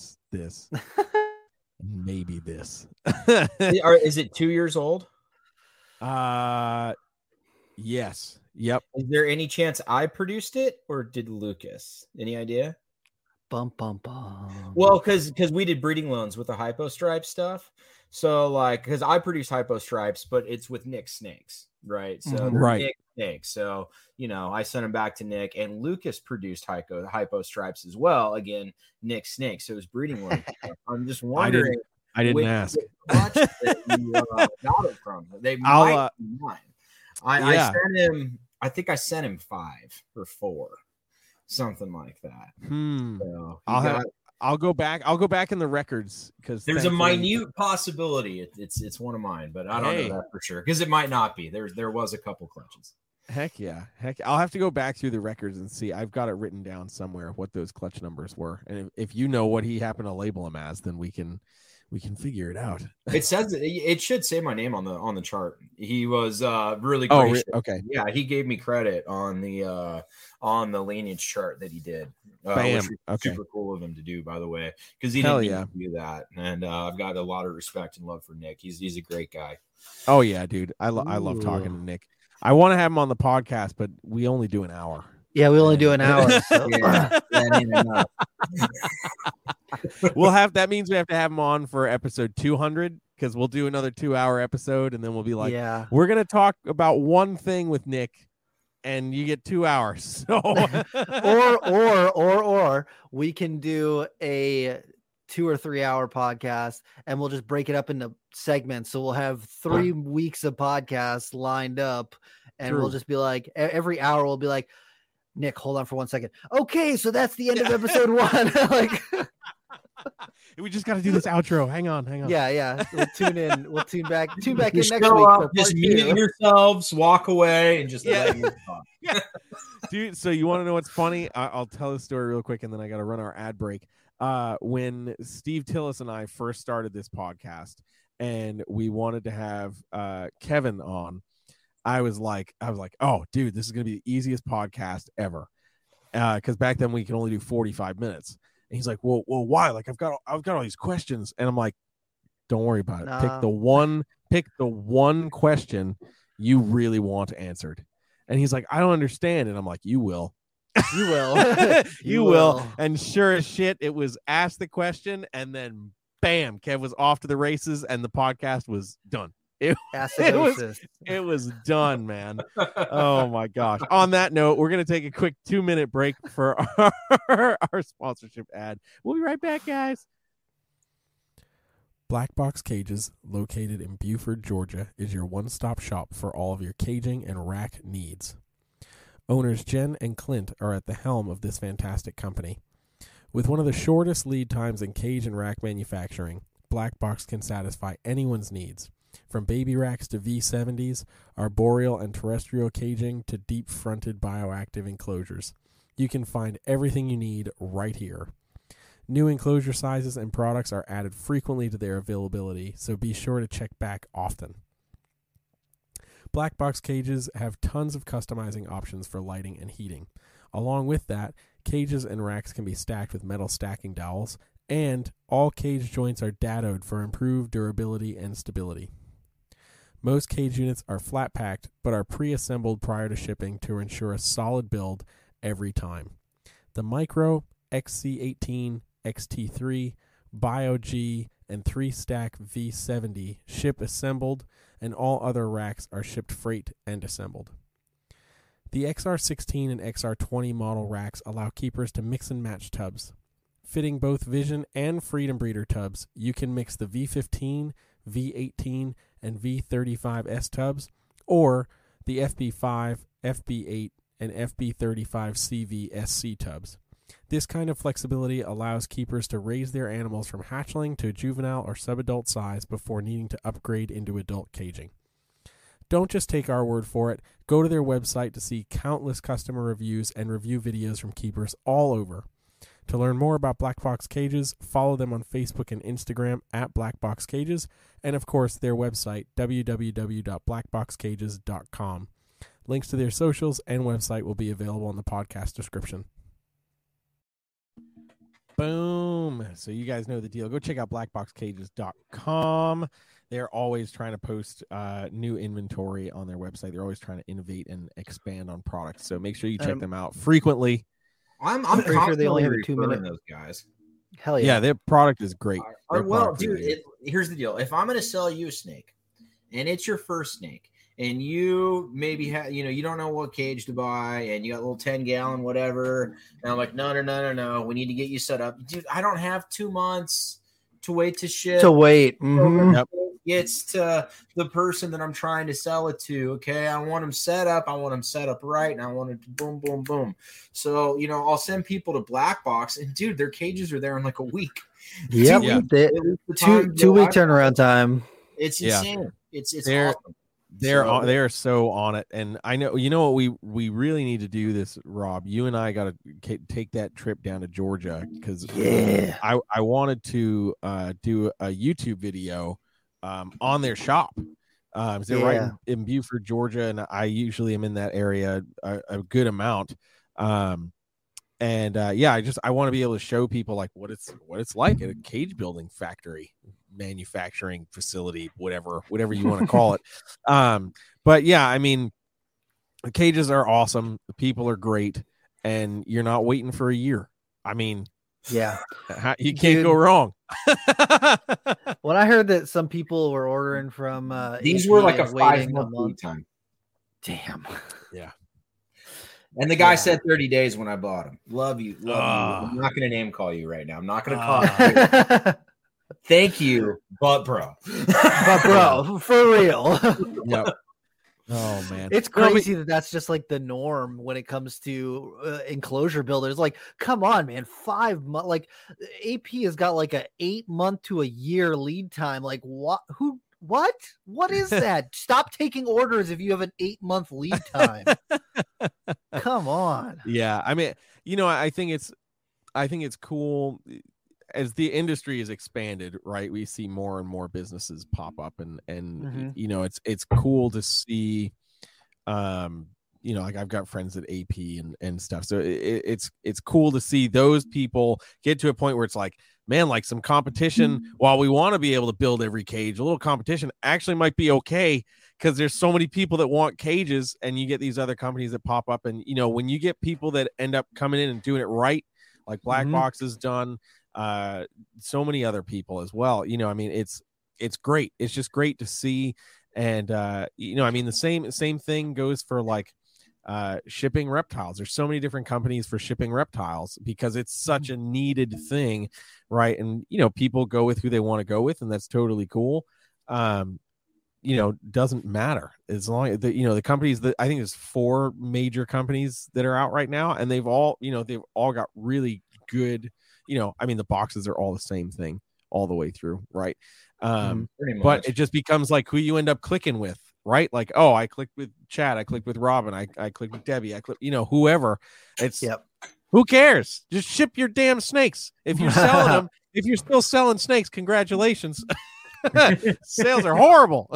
maybe this. Is it 2 years old? Yes. Yep. Is there any chance I produced it, or did Lucas? Any idea? Bum bum bum. Well, because we did breeding loans with the hypostripe stuff. So like, because I produce hypostripes, but it's with Nick snakes, right? So right. Nick snakes. So, you know, I sent them back to Nick, and Lucas produced hypostripes as well. Again, Nick snakes. So it was breeding loans. I'm just wondering. I didn't ask. That you got it from. They might be mine. I sent him. I think I sent him 5 or 4, something like that. So I'll go back. I'll go back in the records, because there's a minute possibility it's one of mine, but I don't know that for sure, because it might not be. There was a couple clutches. Heck yeah. I'll have to go back through the records and see. I've got it written down somewhere what those clutch numbers were, and if you know what he happened to label them as, then we can figure it out. It says it should say my name on the chart. He was really gracious. Okay. Yeah, he gave me credit on the lineage chart that he did. Bam. Okay. Super cool of him to do, by the way, because he didn't do that. And I've got a lot of respect and love for Nick. He's a great guy. Oh yeah, dude. I love talking to Nick. I want to have him on the podcast, but we only do an hour. Yeah, we only do an hour. So. That means we have to have him on for episode 200, because we'll do another 2-hour episode, and then we'll be like, we're gonna talk about one thing with Nick, and you get 2 hours. So or we can do a 2 or 3 hour podcast, and we'll just break it up into segments. So we'll have 3 weeks of podcasts lined up, and we'll just be like, every hour we'll be like, Nick, hold on for 1 second. Okay, so that's the end of episode 1. Like, we just got to do this outro. Hang on. Yeah. We'll tune in. We'll tune back in next week. Just mute yourselves, walk away, and just let you talk. Yeah. Dude, so you want to know what's funny? I'll tell the story real quick, and then I got to run our ad break. When Steve Tillis and I first started this podcast, and we wanted to have Kevin on, I was like, oh, dude, this is gonna be the easiest podcast ever, because back then we could only do 45 minutes. And he's like, well, why? Like, I've got all these questions, and I'm like, don't worry about it. No. Pick the one question you really want answered. And he's like, I don't understand. And I'm like, you will. You will. You will. And sure as shit, it was ask the question, and then bam, Kev was off to the races, and the podcast was done. It was done, man. Oh my gosh. On that note, we're going to take a quick 2-minute break for our sponsorship ad. We'll be right back, guys. Black Box Cages, located in Buford, Georgia, is your one-stop shop for all of your caging and rack needs. Owners Jen and Clint are at the helm of this fantastic company. With one of the shortest lead times in cage and rack manufacturing, Black Box can satisfy anyone's needs. From baby racks to V70s, arboreal and terrestrial caging to deep-fronted bioactive enclosures. You can find everything you need right here. New enclosure sizes and products are added frequently to their availability, so be sure to check back often. Black Box Cages have tons of customizing options for lighting and heating. Along with that, cages and racks can be stacked with metal stacking dowels, and all cage joints are dadoed for improved durability and stability. Most cage units are flat packed, but are pre-assembled prior to shipping to ensure a solid build every time. The Micro, XC18, XT3, Bio-G, and 3-stack V70 ship assembled, and all other racks are shipped freight and assembled. The XR16 and XR20 model racks allow keepers to mix and match tubs. Fitting both Vision and Freedom Breeder tubs, you can mix the V15, V18, and V35S tubs, or the FB5, FB8, and FB35CV SC tubs. This kind of flexibility allows keepers to raise their animals from hatchling to juvenile or subadult size before needing to upgrade into adult caging. Don't just take our word for it. Go to their website to see countless customer reviews and review videos from keepers all over. To learn more about Black Box Cages, follow them on Facebook and Instagram at Black Box Cages, and of course their website, www.blackboxcages.com. Links to their socials and website will be available in the podcast description. Boom. So you guys know the deal. Go check out blackboxcages.com. They're always trying to post new inventory on their website. They're always trying to innovate and expand on products. So make sure you check them out frequently. I'm pretty sure they only have 2 minutes. Those guys. Hell yeah. Yeah, their product is great. Well, dude, here's the deal. If I'm going to sell you a snake and it's your first snake and you maybe have, you don't know what cage to buy and you got a little 10-gallon, whatever. And I'm like, no. We need to get you set up. Dude, I don't have 2 months to wait to ship. Mm-hmm. Yep. Gets to the person that I'm trying to sell it to. Okay. I want them set up. I want them set up right. And I want it to boom, boom, boom. So, I'll send people to Black Box and dude, their cages are there in like a week. Yep. Two-week turnaround time. It's insane. It's awesome. They are so on it. And I know, what we really need to do this, Rob. You and I got to take that trip down to Georgia because I wanted to do a YouTube video on their shop. They're right in Buford, Georgia, and I usually am in that area a good amount. I want to be able to show people like what it's like at a cage building factory, manufacturing facility, whatever you want to call it. But yeah, I mean, the cages are awesome. The people are great, and you're not waiting for a year. I mean, yeah, you can't go wrong. When I heard that some people were ordering from these were like a 5-month lead time. Damn. Yeah. And the guy said 30 days when I bought him. Love you. I'm not going to name call you right now. I'm not going to call you. Thank you, but bro. For real. Yep. Oh man, it's crazy that's just like the norm when it comes to enclosure builders. Like, come on, man, 5 months. Like, AP has got like a 8 month to a year lead time. Like, what? What is that? Stop taking orders if you have an 8 month lead time. Come on. Yeah, I mean, I think it's cool. As the industry is expanded, right, we see more and more businesses pop up, and it's cool to see. Like I've got friends at AP and stuff, so it's cool to see those people get to a point where it's like, man, like some competition. While we want to be able to build every cage, a little competition actually might be okay, because there's so many people that want cages, and you get these other companies that pop up, and when you get people that end up coming in and doing it right, like Black Box has done. So many other people as well. I mean, it's great. It's just great to see. And I mean, the same thing goes for like shipping reptiles. There's so many different companies for shipping reptiles because it's such a needed thing, right? And people go with who they want to go with, and that's totally cool. Doesn't matter as long as the companies that I think there's 4 major companies that are out right now, and they've all got really good. I mean, the boxes are all the same thing all the way through, right? But it just becomes like who you end up clicking with, right? Like, oh, I clicked with Chad, I clicked with Robin, I clicked with Debbie, I clicked, whoever. It's who cares? Just ship your damn snakes. If you're selling them, if you're still selling snakes, congratulations. Sales are horrible.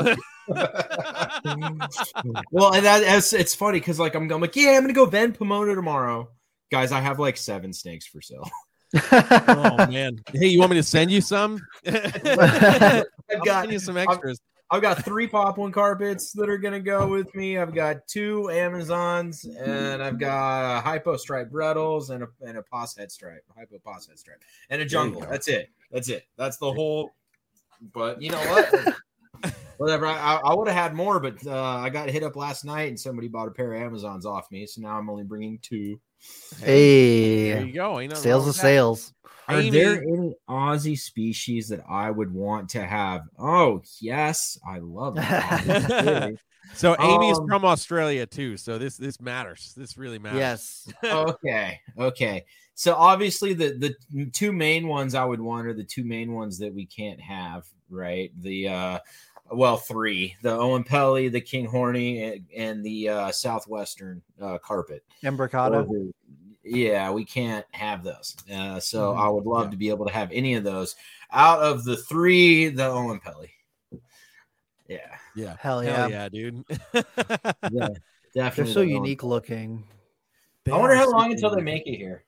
Well, and it's funny because like I'm going like, yeah, I'm gonna go vend Pomona tomorrow, guys. I have like 7 snakes for sale. Oh man! Hey, you want me to send you some? I've got send you some extras. I've got 3 Pop-One carpets that are gonna go with me. I've got 2 Amazons, and I've got hypo stripe Brettles and a pos head stripe, hypo pos head stripe, and a jungle. That's it. That's the whole. But you know what? Whatever. I would have had more, but I got hit up last night, and somebody bought a pair of Amazons off me, so now I'm only bringing 2. Hey, there you go. Sales of sales. Are there any Aussie species that I would want to have? Oh, yes. I love it. So Amy's from Australia too. So this matters. This really matters. Yes. Okay. So obviously the 2 main ones I would want are the 2 main ones that we can't have, right? The 3, the Owen Pelly, the King Horny, and the Southwestern carpet. Embricata. Yeah, we can't have those. So I would love to be able to have any of those. Out of the 3, the Owen Pelly. Yeah. Hell yeah, dude. Yeah, definitely. They're so unique looking. I wonder how long until they make it here.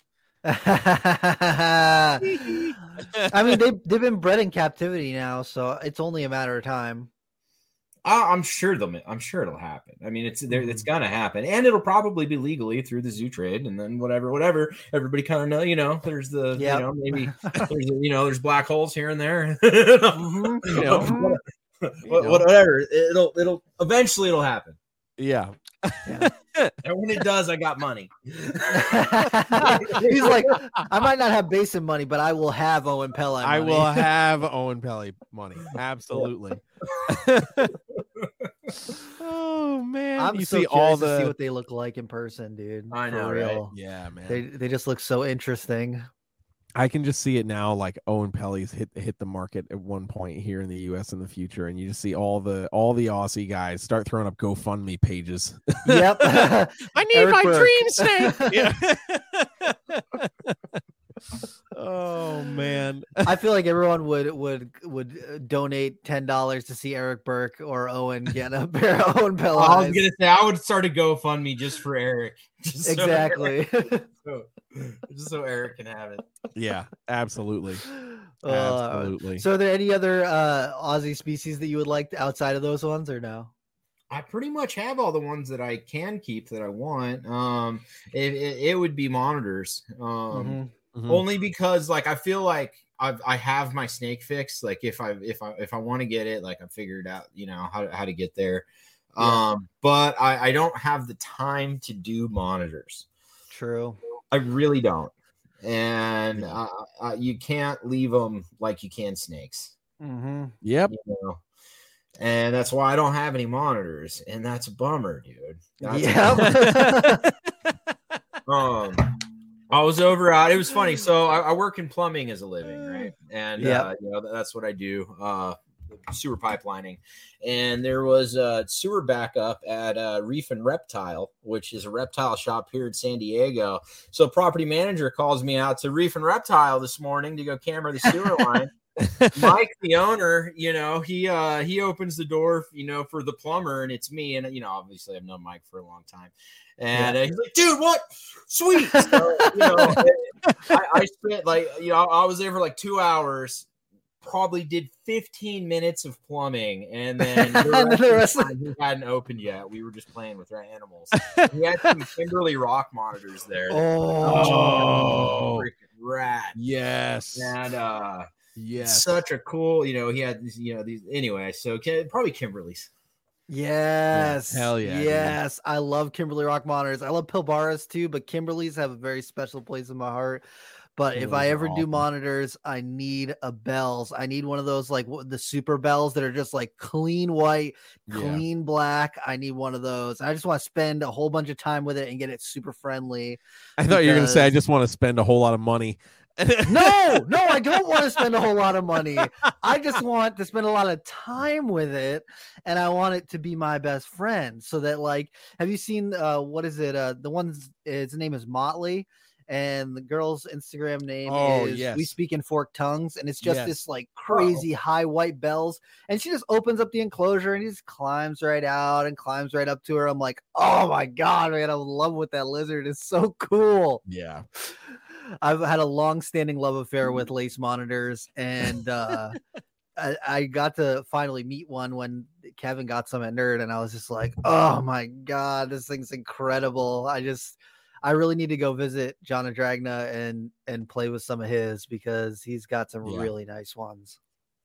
I mean, they've been bred in captivity now, so it's only a matter of time. I'm sure it'll happen. I mean, it's gonna happen, and it'll probably be legally through the zoo trade, and then whatever. Everybody kind of know, there's the, maybe there's black holes here and there. Whatever. It'll eventually happen. Yeah. And when it does, I got money. He's like, I might not have Basin money, but I will have Owen Pelly money. I will have Owen Pelly money. Absolutely. Oh man. I'm so curious to see what they look like in person, dude. I know, real. right? Yeah, man. They just look so interesting. I can just see it now, like Owen Pelly's hit the market at one point here in the U.S. in the future, and you just see all the Aussie guys start throwing up GoFundMe pages. Yep, I need Eric my Burke. Dream snake. Oh man, I feel like everyone would donate $10 to see Eric Burke or Owen get a pair of Owen Pelly. I was gonna say I would start a GoFundMe just for Eric. Exactly. Just so Eric can have it. Yeah, absolutely. Absolutely. So are there any other Aussie species that you would like outside of those ones, or no? I pretty much have all the ones that I can keep that I want. It would be monitors. Only because like I feel like I have my snake fixed. Like if I want to get it, like I figured out, how to get there. But I don't have the time to do monitors. True. I really don't. And you can't leave them like you can snakes. Mm-hmm. Yep. You know? And that's why I don't have any monitors. And that's a bummer, dude. I was over out. It was funny. So I work in plumbing as a living, right? And that's what I do. Sewer pipelining. And there was a sewer backup at Reef and Reptile, which is a reptile shop here in San Diego. So property manager calls me out to Reef and Reptile this morning to go camera the sewer line. Mike, the owner, he opens the door, for the plumber, and it's me. And obviously I've known Mike for a long time. And he's like, dude, what? Sweet. So, I spent I was there for like 2 hours, probably did 15 minutes of plumbing. And then the rest of the time, he hadn't opened yet. We were just playing with our animals. We had some Kimberly Rock monitors there. Oh, freaking rad. Yes. And, yes. Such a cool, he had, these, anyway, so probably Kimberly's. Yes. Hell yeah. Yes. Dude. I love Kimberly Rock monitors. I love Pilbara's too, but Kimberly's have a very special place in my heart. But if I ever do monitors, I need a bells. I need one of those, like the super bells that are just like clean white, clean black. I need one of those. I just want to spend a whole bunch of time with it and get it super friendly. I thought you were going to say, I just want to spend a whole lot of money. No, I don't want to spend a whole lot of money. I just want to spend a lot of time with it, and I want it to be my best friend. So that, like, have you seen what is it? The one's its name is Motley, and the girl's Instagram name is We Speak in Forked Tongues, and it's just this like crazy high white bells, and she just opens up the enclosure and he just climbs right out and climbs right up to her. I'm like, oh my god, man, I'm in love with that lizard. It's so cool. Yeah. I've had a long-standing love affair with lace monitors, and I got to finally meet one when Kevin got some at Nerd, and I was just like, oh my god, this thing's incredible. I really need to go visit John Adragna and play with some of his, because he's got some really nice ones.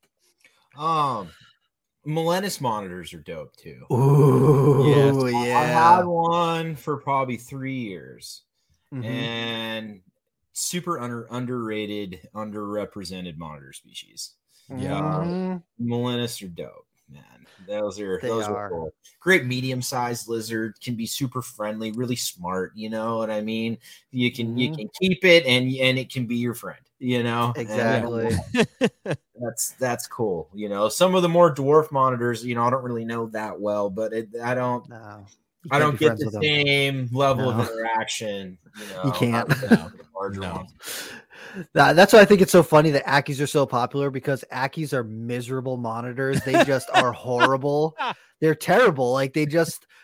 Milenis monitors are dope too. Ooh, yes. I had one for probably 3 years. Mm-hmm. And super underrated, underrepresented monitor species. Milenis are dope, man. Those are cool. Great medium-sized lizard, can be super friendly, really smart. You know what I mean? You can keep it, and it can be your friend. Exactly. That's cool. Some of the more dwarf monitors, I don't really know that well, but I don't. No. I don't get the same level of interaction. You can't. No. That's why I think it's so funny that Ackies are so popular, because Ackies are miserable monitors. They just are horrible. They're terrible. Like they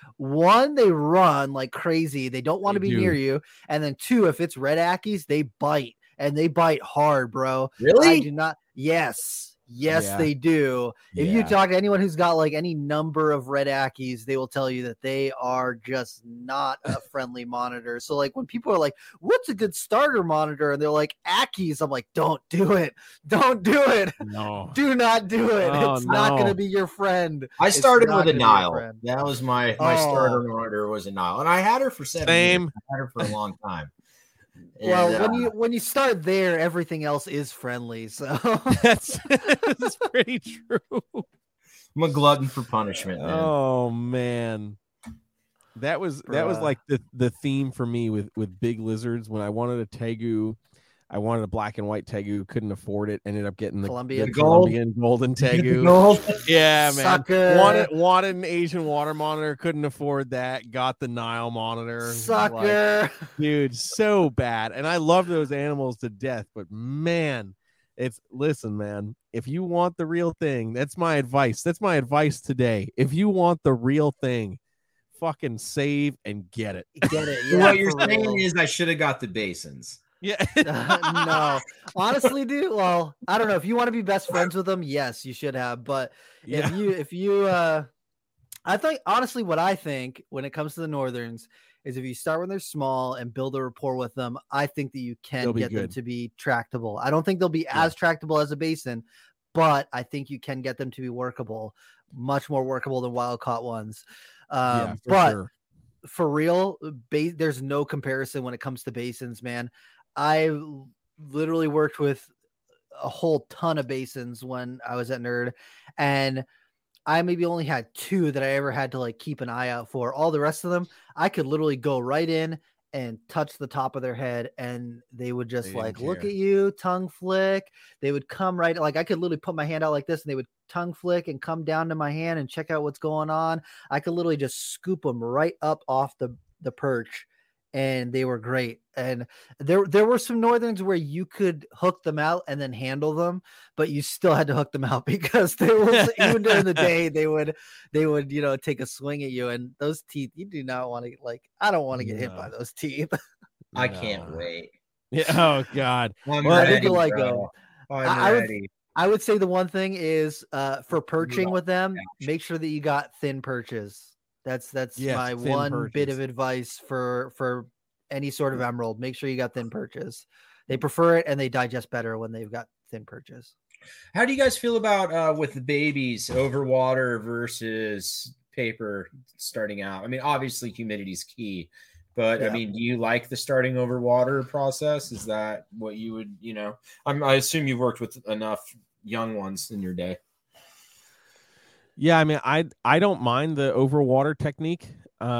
run like crazy. They don't want to be near you. And then 2, if it's red Ackies, they bite, and they bite hard, bro. Really? I do not. Yes, they do. If you talk to anyone who's got like any number of red Ackies, they will tell you that they are just not a friendly monitor. So like when people are like, what's a good starter monitor? And they're like, Ackies. I'm like, don't do it. Don't do it. No. Do not do it. It's not going to be your friend. I started with a Nile. That was my starter monitor was a Nile. And I had her for 7 years. I had her for a long time. Well, when you start there, everything else is friendly. So that's pretty true. I'm a glutton for punishment, man. Oh man, that was like the theme for me with big lizards. When I wanted a Tegu, I wanted a black and white Tegu, couldn't afford it. Ended up getting the Colombian golden Tegu. Gold. Yeah, man. Sucker. Wanted an Asian water monitor, couldn't afford that. Got the Nile monitor. Sucker. Like, dude, so bad. And I love those animals to death, but man, listen, man. If you want the real thing, that's my advice. That's my advice today. If you want the real thing, fucking save and get it. Get it. Yeah, what you're saying is I should have got the basins. Yeah. No, honestly, dude. Well, I don't know if you want to be best friends with them. Yes, you should have. But if you, I think honestly, what I think when it comes to the Northerns is if you start when they're small and build a rapport with them, I think that you can get them to be tractable. I don't think they'll be as tractable as a basin, but I think you can get them to be workable, much more workable than wild caught ones. But sure. for real, there's no comparison when it comes to basins, man. I literally worked with a whole ton of basins when I was at Nerd, and I maybe only had 2 that I ever had to like keep an eye out for. All the rest of them, I could literally go right in and touch the top of their head, and they would just like look at you, tongue flick. They would come right, like I could literally put my hand out like this, and they would tongue flick and come down to my hand and check out what's going on. I could literally just scoop them right up off the perch, and they were great. And there were some northerns where you could hook them out and then handle them, but you still had to hook them out because there was even during the day they would take a swing at you, and those teeth, you do not want to, like, I don't want to get hit by those teeth. I can't wait. Yeah. Oh God. I would say the one thing is for perching with them, make sure that you got thin perches. That's my one bit of advice for any sort of emerald. Make sure you got thin perches. They prefer it, and they digest better when they've got thin perches. How do you guys feel about with the babies, over water versus paper starting out? I mean, obviously humidity is key, but I mean, do you like the starting over water process? Is that what you would, I assume you've worked with enough young ones in your day. Yeah, I mean, I don't mind the overwater technique.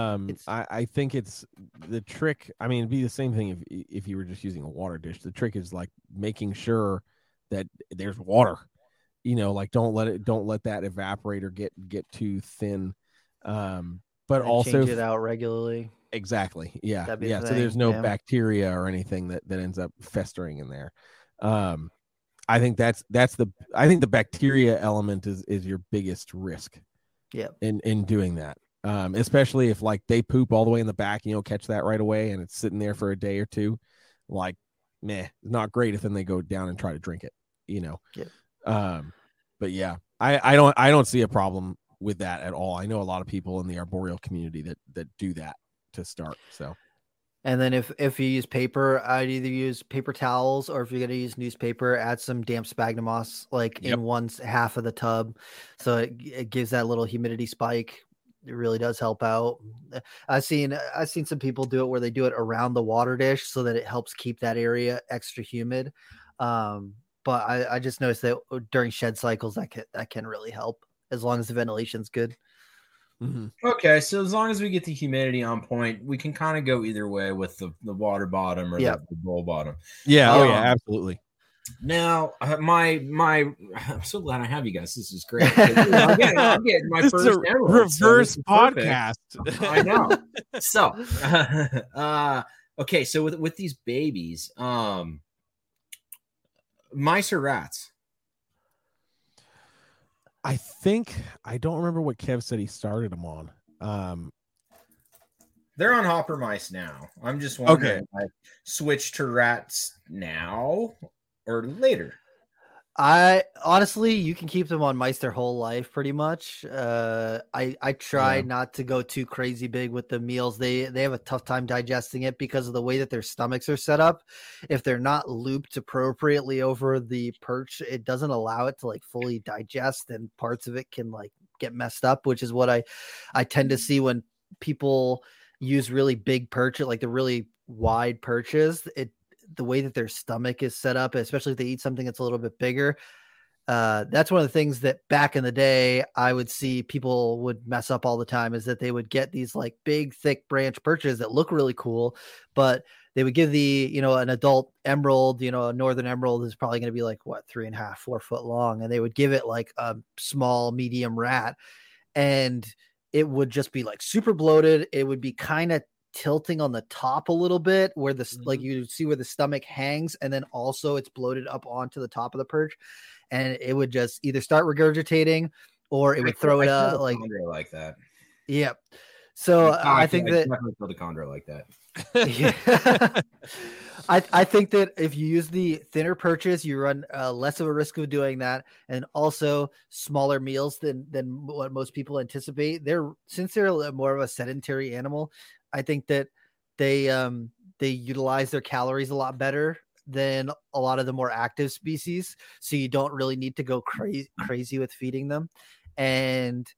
I think it's the trick. I mean, it'd be the same thing if you were just using a water dish. The trick is like making sure that there's water. Like don't let that evaporate or get too thin. But also change it out regularly. Exactly. Yeah. So there's no bacteria or anything that ends up festering in there. I think the bacteria element is your biggest risk. Yeah. In doing that. Especially if like they poop all the way in the back, catch that right away and it's sitting there for a day or two, like, meh, not great if then they go down and try to drink it, Yeah. But yeah, I don't see a problem with that at all. I know a lot of people in the arboreal community that do that to start. So. And then if you use paper, I'd either use paper towels, or if you're going to use newspaper, add some damp sphagnum moss, like in one half of the tub. So it gives that little humidity spike. It really does help out. I've seen some people do it where they do it around the water dish so that it helps keep that area extra humid. But I just noticed that during shed cycles that can really help as long as the ventilation's good. Mm-hmm. Okay, so as long as we get the humidity on point, we can kind of go either way with the water bottom or the bowl bottom. Yeah, absolutely. Now, I'm so glad I have you guys. This is great. I'm getting my first reverse podcast. I know. So, okay, so with these babies, mice or rats? I don't remember what Kev said he started them on. They're on hopper mice now. I'm just wondering, like, switch to rats now or later? I honestly, you can keep them on mice their whole life, pretty much. I try not to go too crazy big with the meals. They have a tough time digesting it because of the way that their stomachs are set up. If they're not looped appropriately over the perch, it doesn't allow it to like fully digest, and parts of it can like get messed up, which is what I tend to see when people use really big perch, like the really wide perches. The way that their stomach is set up, especially if they eat something that's a little bit bigger. That's one of the things that back in the day, I would see people would mess up all the time, is that they would get these like big, thick branch perches that look really cool, but they would give an adult emerald, a northern emerald is probably going to be like 3.5, 4 foot long. And they would give it like a small, medium rat, and it would just be like super bloated. It would be kind of tilting on the top a little bit where like you see where the stomach hangs, and then also it's bloated up onto the top of the perch, and it would just either start regurgitating or it would throw it up like that. Yeah. So I think that the chondro like that. Yeah. I think that if you use the thinner perches, you run less of a risk of doing that, and also smaller meals than what most people anticipate. Since they're more of a sedentary animal, I think that they utilize their calories a lot better than a lot of the more active species. So you don't really need to go crazy with feeding them. And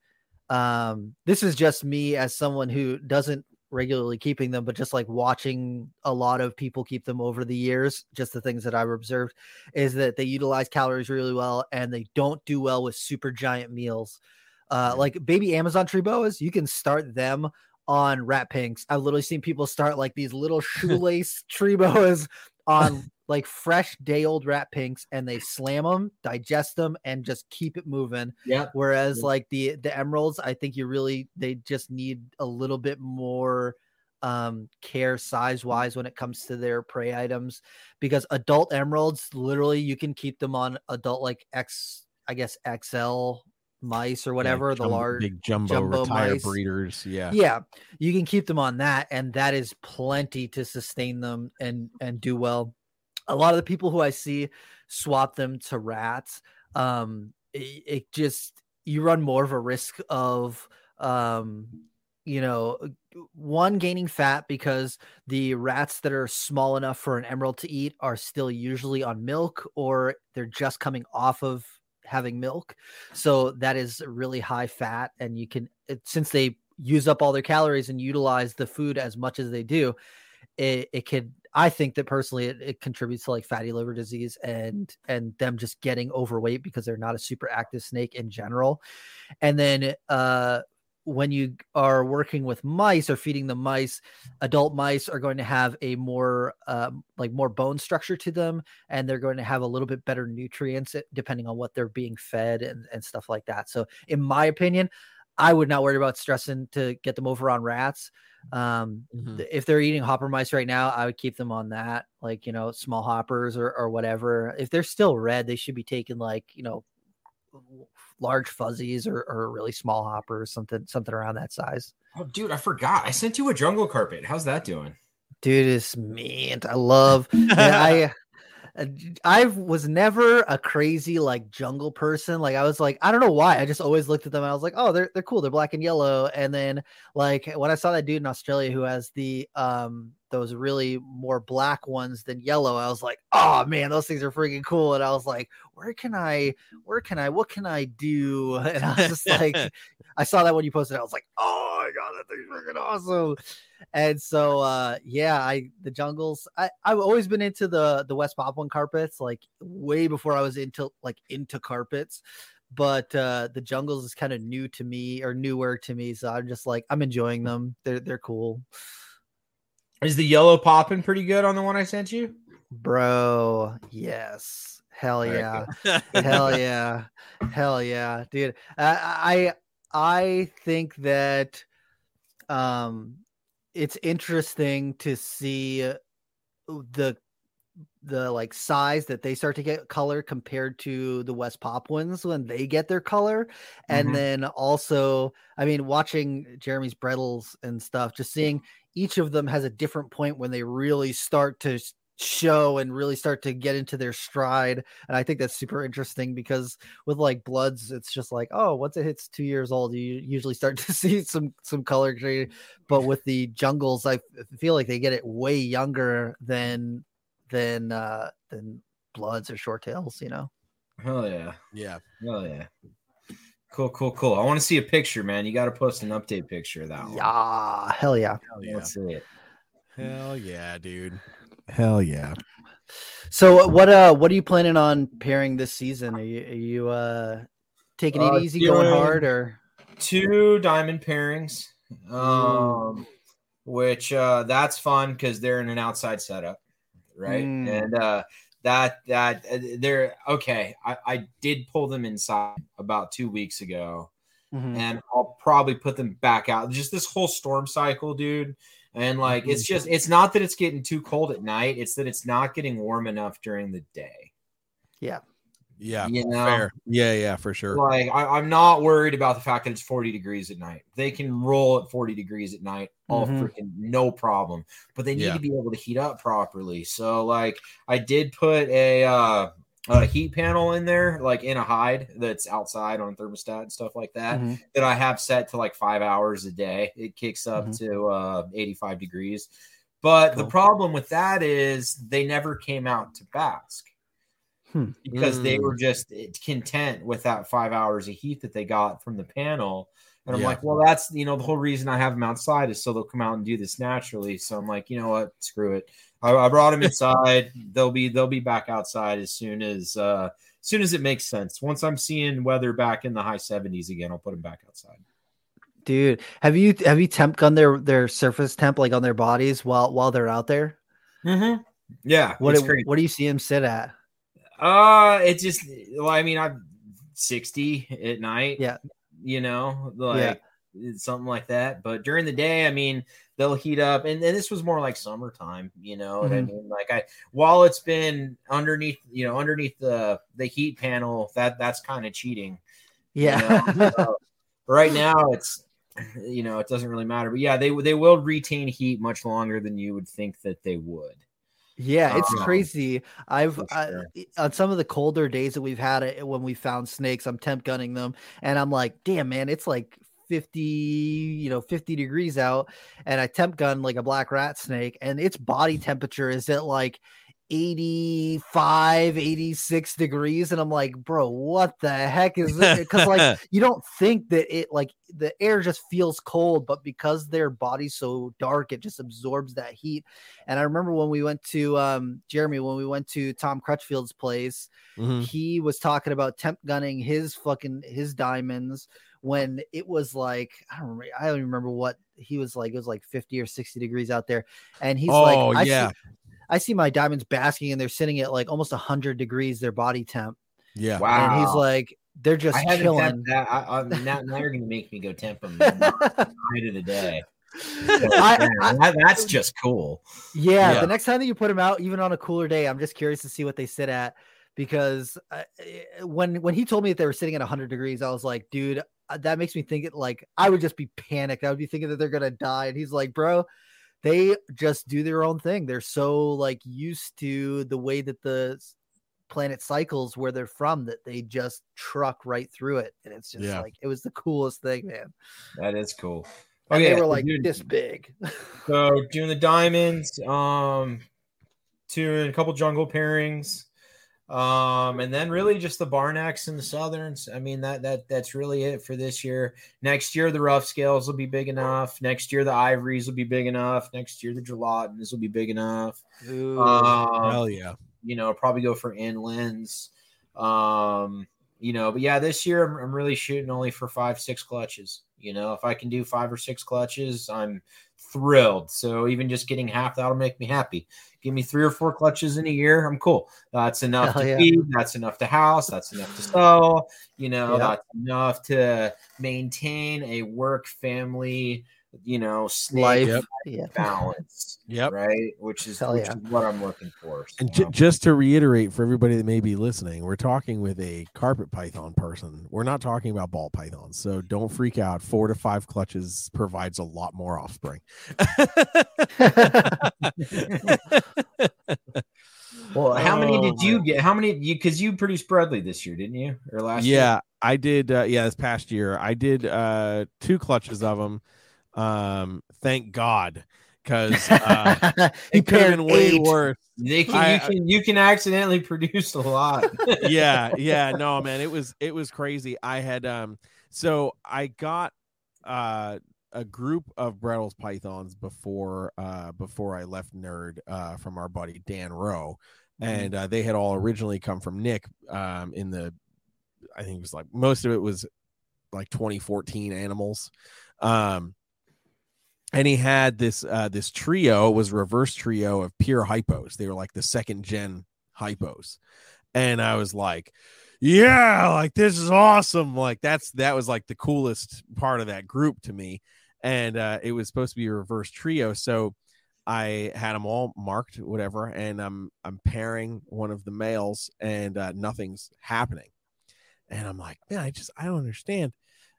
This is just me as someone who doesn't regularly keeping them, but just like watching a lot of people keep them over the years, just the things that I've observed is that they utilize calories really well and they don't do well with super giant meals. Like baby Amazon tree boas, you can start them on rat pinks. I've literally seen people start like these little shoelace tree boas on like fresh day old rat pinks, and they slam them, digest them, and just keep it moving. Yeah. Whereas like the emeralds, I think they just need a little bit more care size wise when it comes to their prey items, because adult emeralds, literally you can keep them on adult like XL mice or whatever, the large big jumbo retired mice. Breeders. Yeah, you can keep them on that, and that is plenty to sustain them and do well. A lot of the people who I see swap them to rats. It just, you run more of a risk of one, gaining fat, because the rats that are small enough for an emerald to eat are still usually on milk, or they're just coming off of having milk. So that is really high fat, and since they use up all their calories and utilize the food as much as they do, it could, I think that personally it contributes to like fatty liver disease and them just getting overweight because they're not a super active snake in general. And then when you are working with mice or feeding the mice, adult mice are going to have a more more bone structure to them, and they're going to have a little bit better nutrients depending on what they're being fed and stuff like that. So in my opinion, I would not worry about stressing to get them over on rats. If they're eating hopper mice right now, I would keep them on that, like, small hoppers or whatever. If they're still red, they should be taking like, large fuzzies or really small hoppers, something around that size. Oh, dude, I forgot. I sent you a jungle carpet. How's that doing? Dude, it's mint. I love. I was never a crazy like jungle person. Like I was like, I don't know why. I just always looked at them and I was like, oh, they're cool. They're black and yellow. And then like when I saw that dude in Australia who has the those really more black ones than yellow, I was like, oh man, those things are freaking cool. And I was like, what can I do? And I was just like, I saw that when you posted it, I was like, oh my god, that thing's freaking awesome. And so the jungles, I've always been into the West Papuan carpets, like way before I was into carpets, but the jungles is kind of newer to me, so I'm just like, I'm enjoying them. They're cool. Is the yellow popping pretty good on the one I sent you? Bro, yes. Hell yeah. Hell yeah. Hell yeah, dude. I think that it's interesting to see the like size that they start to get color compared to the West Papuans when they get their color. And then also, I mean, watching Jeremy's Brettles and stuff, just seeing each of them has a different point when they really start to show and really start to get into their stride. And I think that's super interesting, because with like bloods, it's just like, oh, once it hits 2 years old, you usually start to see some color change. But with the jungles, I feel like they get it way younger than bloods or short tails, Hell yeah. Hell yeah. Cool. I want to see a picture, man. You got to post an update picture of that one. Yeah, hell yeah. Let's see it. Hell yeah, dude. Hell yeah. So what are you planning on pairing this season? Are you taking it easy, going hard, or 2 diamond pairings? Which that's fun because they're in an outside setup, right? And that they're okay. I did pull them inside about 2 weeks ago, and I'll probably put them back out. Just this whole storm cycle, dude. And like, it's not that it's getting too cold at night. It's that it's not getting warm enough during the day. Yeah. Yeah. Fair. Yeah, for sure. Like I'm not worried about the fact that it's 40 degrees at night. They can roll at 40 degrees at night. All freaking no problem, but they need to be able to heat up properly. So like I did put a heat panel in there, like in a hide that's outside on thermostat and stuff like that, that I have set to like 5 hours a day. It kicks up to 85 degrees. But the problem with that is they never came out to bask because they were just content with that 5 hours of heat that they got from the panel. And I'm Yeah. like, well, that's, the whole reason I have them outside is so they'll come out and do this naturally. So I'm like, you know what? Screw it. I brought them inside. They'll be back outside as soon as it makes sense. Once I'm seeing weather back in the high 70s again, I'll put them back outside. Dude, have you temp gunned their surface temp like on their bodies while they're out there? Mm-hmm. Yeah. What do you see them sit at? It's just, I'm 60 at night. Yeah. Something like that. But during the day, they'll heat up, and this was more like summertime, what I mean? Like while it's been underneath the heat panel, that's kind of cheating. Yeah. Right now it's, it doesn't really matter, but yeah, they will retain heat much longer than you would think that they would. Yeah, it's crazy. On some of the colder days that we've had it when we found snakes, I'm temp gunning them, and I'm like, damn, man, it's like 50 degrees out, and I temp gun like a black rat snake, and its body temperature is at like 85, 86 degrees, and I'm like, bro, what the heck is this? Because like you don't think that it, like, the air just feels cold, but because their body's so dark, it just absorbs that heat. And I remember when we went to Jeremy, when we went to Tom Crutchfield's place, he was talking about temp gunning his diamonds when it was like, I don't even remember what he was like. It was like 50 or 60 degrees out there, and he's I see my diamonds basking, and they're sitting at like almost 100 degrees, their body temp. Yeah. Wow. And he's like, they're just chilling. Now you're going to make me go temp them night of the day. That's just cool. Yeah. The next time that you put them out, even on a cooler day, I'm just curious to see what they sit at, because when he told me that they were sitting at 100 degrees, I was like, dude, that makes me think like I would just be panicked. I would be thinking that they're going to die. And he's like, bro, they just do their own thing. They're so like used to the way that the planet cycles where they're from that they just truck right through it. And it's just like, it was the coolest thing, man. That is cool. And they were like this big. So doing the diamonds, doing a couple jungle pairings, and then really just the Barnecks and the Southerns. That's really it for this year. Next year, the rough scales will be big enough. Next year, the ivories will be big enough. Next year, the gelatins will be big enough. Hell yeah. Probably go for inlands. But yeah, this year I'm really shooting only for 5-6 clutches. If I can do 5 or 6 clutches, I'm thrilled. So even just getting half, that'll make me happy. Give me 3 or 4 clutches in a year, I'm cool. That's enough to feed. That's enough to house. That's enough to sell. That's enough to maintain a work family, snake life balance. Yep. Right. Which is what I'm looking for. So. And just to reiterate for everybody that may be listening, we're talking with a carpet python person. We're not talking about ball pythons. So don't freak out. 4 to 5 clutches provides a lot more offspring. Well, how many did you get? How many? Because you produced Bradley this year, didn't you? Or last year? Yeah, I did. This past year, I did 2 clutches of them. Thank God, because it could have been way worse. You can accidentally produce a lot. yeah. No, man, it was crazy. I had so I got a group of Brettles pythons before I left Nerd from our buddy Dan Rowe, and they had all originally come from Nick I think it was like most of it was like 2014 animals. And he had this trio, was reverse trio of pure hypos. They were like the 2nd gen hypos. And I was like, yeah, like this is awesome. Like that was like the coolest part of that group to me. And it was supposed to be a reverse trio. So I had them all marked, whatever, and I'm pairing one of the males, and nothing's happening. And I'm like, man, I don't understand.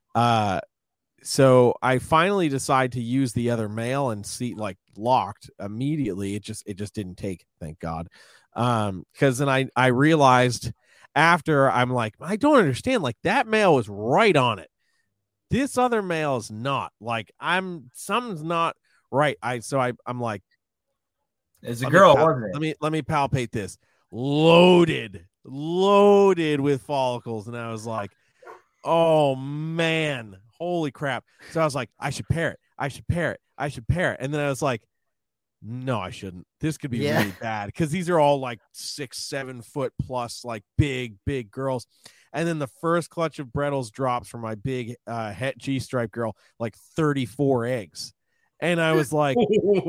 So I finally decide to use the other male and see like locked immediately. It just didn't take, thank God. Because then I realized after, I'm like, I don't understand. Like that male was right on it. This other male is not. Like something's not right. I'm like, it's a girl, wasn't it? Let me palpate this. Loaded with follicles, and I was like, oh man, holy crap. So I was like, I should pair it. And then I was like, no, I shouldn't. This could be really bad because these are all like 6-7 foot plus, like big girls. And then the first clutch of Brettles drops from my big het G-stripe girl, like 34 eggs. And I was like,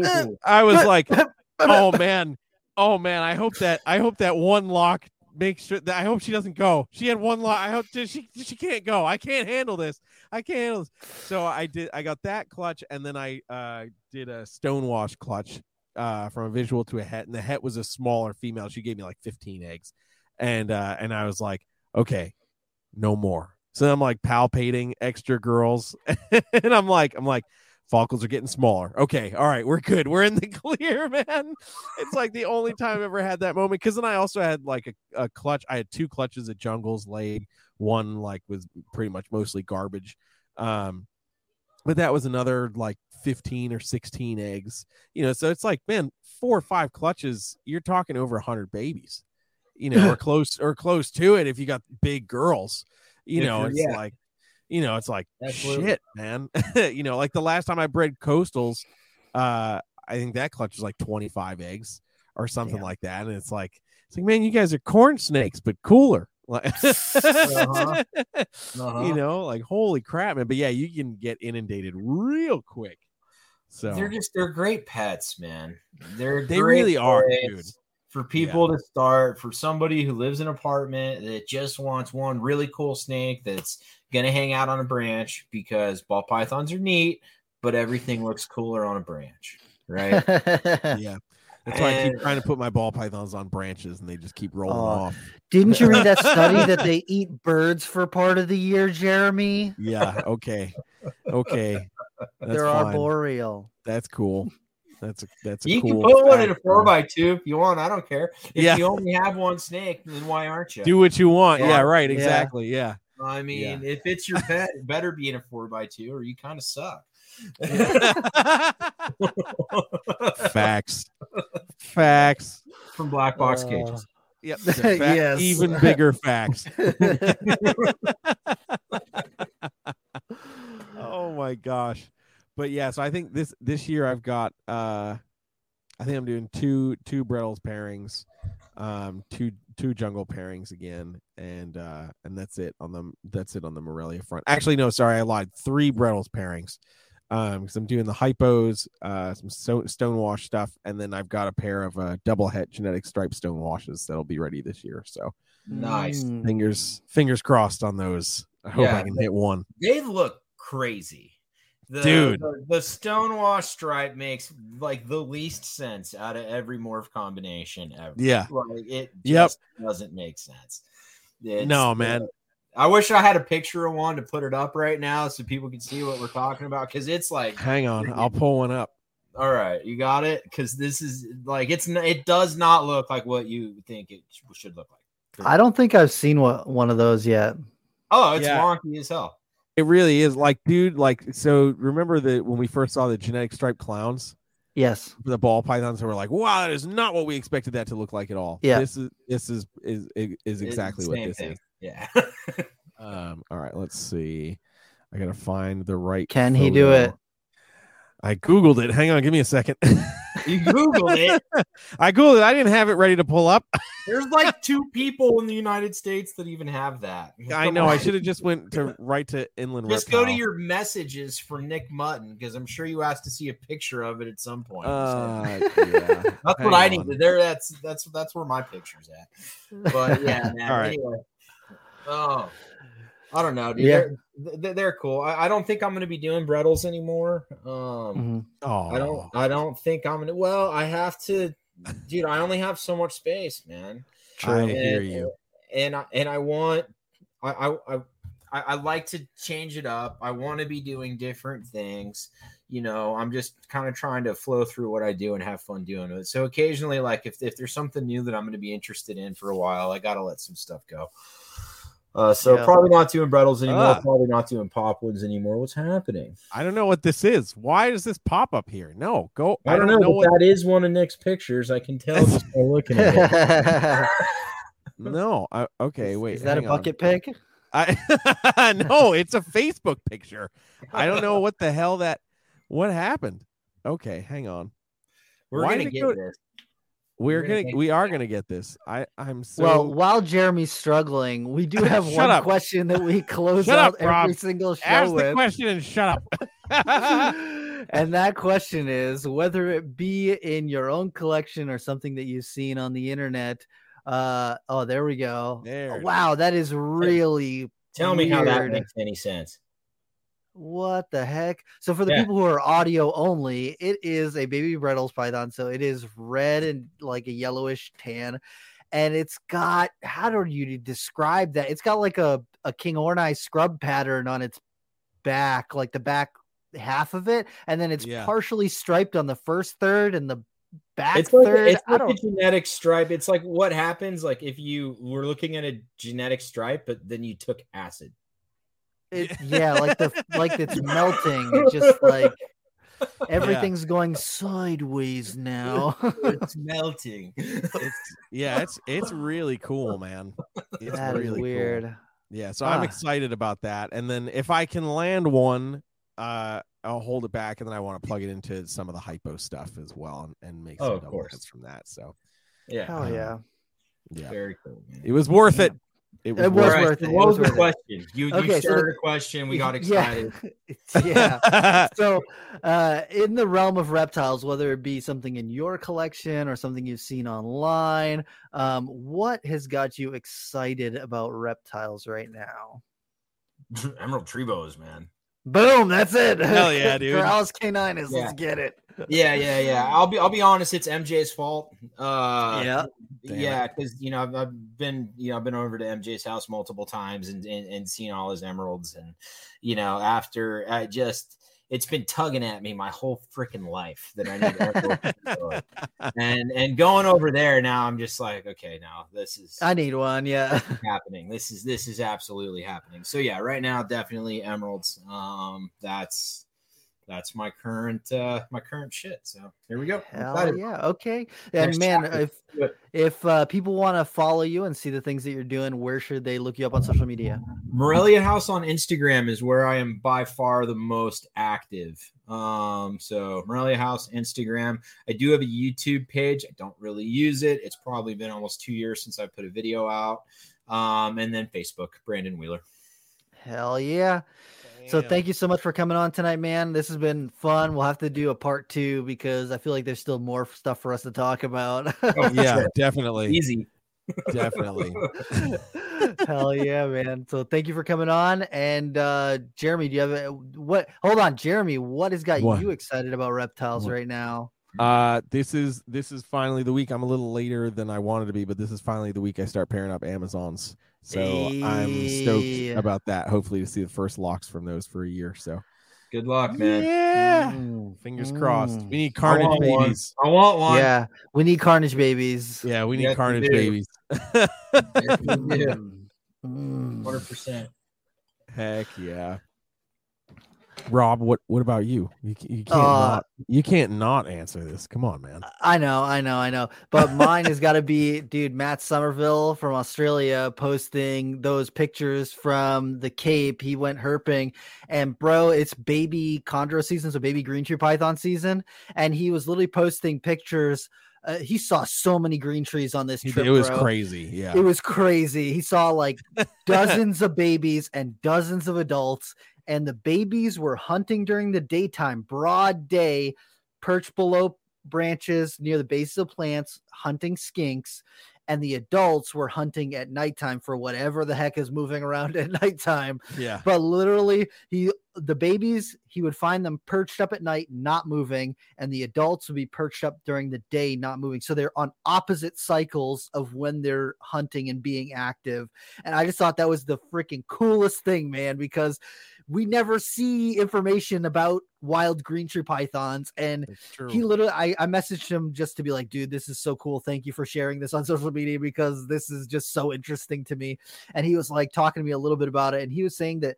oh man. I hope that one lock makes sure that I hope she doesn't go. She had one lock. I hope she can't go. I can't handle this. So I got that clutch, and then I did a stonewash clutch from a visual to a het, and the het was a smaller female. She gave me like 15 eggs, and I was like, okay, no more. So I'm like palpating extra girls, and I'm like follicles are getting smaller. Okay, all right, we're good. We're in the clear, man. It's like the only time I've ever had that moment. Because then I also had like a clutch. I had 2 clutches of jungles laid. One like was pretty much mostly garbage. But that was another like 15 or 16 eggs. So it's like, man, 4 or 5 clutches. You're talking over 100 babies. Or close to it if you got big girls. It's like absolutely. Shit, man. Like the last time I bred coastals, I think that clutch was like 25 eggs or something like that. And it's like, man, you guys are corn snakes, but cooler. Like, like holy crap, man. But yeah, you can get inundated real quick. So they're great pets, man. They really are, dude. For people to start, for somebody who lives in an apartment that just wants one really cool snake that's going to hang out on a branch, because ball pythons are neat, but everything looks cooler on a branch, right? Yeah. That's why I keep trying to put my ball pythons on branches and they just keep rolling off. Didn't you read that study that they eat birds for part of the year, Jeremy? Yeah. Okay. They're arboreal. That's cool. That's a you cool can put one in a 4x2 if you want. I don't care. If you only have one snake, then why aren't you? Do what you want. Yeah, right. Exactly. Yeah. I mean, if it's your pet, it better be in a 4x2 or you kind of suck. Facts from Black Box Cages. Yep. Yes. Even bigger facts. Oh my gosh. But yeah, so I think this year I've got I think I'm doing two Brettles pairings, two jungle pairings again, and that's it on the Morelia front. Actually, no, sorry, I lied. 3 Brettles pairings. Because I'm doing the hypos, some stonewash stuff, and then I've got a pair of double het genetic stripe stonewashes that'll be ready this year. So nice. Fingers crossed on those. I hope I can hit one. They look crazy. Dude, the stonewash stripe makes like the least sense out of every morph combination ever. Yeah, like, it just doesn't make sense. No, man. I wish I had a picture of one to put it up right now so people can see what we're talking about, because it's like, hang on, I'll pull one up. All right, you got it, because this is like it does not look like what you think it should look like. I don't think I've seen one of those yet. Oh, it's wonky as hell. It really is. Like, dude, like, so remember when we first saw the genetic stripe clowns? Yes. The ball pythons, were like, wow, that is not what we expected that to look like at all. Yeah. This is exactly what this is. Yeah. All right, let's see. I gotta find the right. Can he do it? I Googled it. Hang on, give me a second. You Googled it? I Googled it. I didn't have it ready to pull up. There's like 2 people in the United States that even have that. I know. I should have just went right to Inland Just Reptile. go to your messages for Nick Mutton, because I'm sure you asked to see a picture of it at some point. Yeah. That's what I need to. That's where my picture's at. But yeah, man. All right. Anyway. Oh, I don't know, dude. Yeah. They're cool. I don't think I'm going to be doing Brettles anymore. I don't think I'm going to. Well, I have to, dude. I only have so much space, man. I hear you. And I want. I like to change it up. I want to be doing different things. I'm just kind of trying to flow through what I do and have fun doing it. So occasionally, like if there's something new that I'm going to be interested in for a while, I got to let some stuff go. Probably not doing Brettles anymore. Probably not doing Popwoods anymore. What's happening? I don't know what this is. Why does this pop up here? No, go. I don't know what that is. One of Nick's pictures. I can tell just by looking at it. No. Okay. Wait. Is that a bucket pig? No, it's a Facebook picture. I don't know what the hell what happened. Okay, hang on. We're Why gonna did it get go- this. We are gonna get this. I'm so Well, while Jeremy's struggling, we do have Shut one up. question that we close Shut out up, every Rob. single show ask the with. question and shut up. And that question is whether it be in your own collection or something that you've seen on the internet. Oh, there we go. There it Wow, that is really Tell me how that weird. makes any sense. What the heck? So for the Yeah. people who are audio only, it is a baby Bredl's python. So it is red and like a yellowish tan. And it's got, how do you describe that? It's got like a King Ornai scrub pattern on its back, like the back half of it. And then it's Yeah. partially striped on the first third and the back It's like, third. it's like a genetic stripe. It's like what happens like if you were looking at a genetic stripe, but then you took acid. Yeah, like it's melting. It's just like everything's going sideways now. It's melting. It's really cool, man. It's That is really cool. weird. Yeah, so I'm excited about that. And then if I can land one, I'll hold it back, and then I want to plug it into some of the hypo stuff as well and make some of double course. hits from that. So Yeah. Hell yeah. yeah, Very cool, man. it was worth it. It was It was worth All right, worth so it. what It was was the worth question? You Okay, so started a question. We got excited. Yeah. So, in the realm of reptiles, whether it be something in your collection or something you've seen online, what has got you excited about reptiles right now? Emerald tree boas, man. Boom! That's it. Hell yeah, dude. Corvallis K9 is. Yeah. Let's get it. Yeah. I'll be honest. It's MJ's fault. Yeah. Damn Yeah, because I've been over to MJ's house multiple times and seen all his emeralds, and after it's been tugging at me my whole freaking life that I need emeralds. and going over there now, I'm just like, okay, now this is I need one. Yeah. happening. This is absolutely happening. So yeah, right now definitely emeralds. That's my current shit. So here we go. Hell yeah. Okay. And Next man, chapter. if people want to follow you and see the things that you're doing, where should they look you up on social media? Morelia House on Instagram is where I am by far the most active. So Morelia House Instagram. I do have a YouTube page. I don't really use it. It's probably been almost 2 years since I put a video out. And then Facebook, Brandon Wheeler. Hell yeah. So thank you so much for coming on tonight, man. This has been fun. We'll have to do a part 2 because I feel like there's still more stuff for us to talk about. Yeah, Sure. definitely. Easy. Definitely. Hell yeah, man. So thank you for coming on. And Jeremy, do you have what? Hold on, Jeremy, what has got What? you excited about reptiles right now? This is finally the week. I'm a little later than I wanted to be, but this is finally the week I start pairing up Amazons. So I'm Hey. stoked about that. Hopefully to see the first locks from those for a year. So Good luck, man. yeah, Mm. fingers crossed. Mm. We need I carnage want one. babies. I want one. Yeah, we need carnage babies. Yeah, we need Yes, we carnage do. babies. Yeah. Mm. 100%. Heck yeah. Rob, what about you? You can't not answer this. Come on, man. I know. But mine has got to be, dude, Matt Somerville from Australia posting those pictures from the Cape. He went herping, and bro, it's baby chondro season, so baby green tree python season. And he was literally posting pictures. He saw so many green trees on this trip. It was bro. crazy. Yeah. It was crazy. He saw like dozens of babies and dozens of adults, and the babies were hunting during the daytime, broad day, perched below branches near the base of plants, hunting skinks, and the adults were hunting at nighttime for whatever the heck is moving around at nighttime. Yeah. But literally, the babies, he would find them perched up at night, not moving, and the adults would be perched up during the day, not moving. So they're on opposite cycles of when they're hunting and being active. And I just thought that was the freaking coolest thing, man, because we never see information about wild green tree pythons. And It's true. he literally, I messaged him just to be like, dude, this is so cool. Thank you for sharing this on social media because this is just so interesting to me. And he was like talking to me a little bit about it. And he was saying that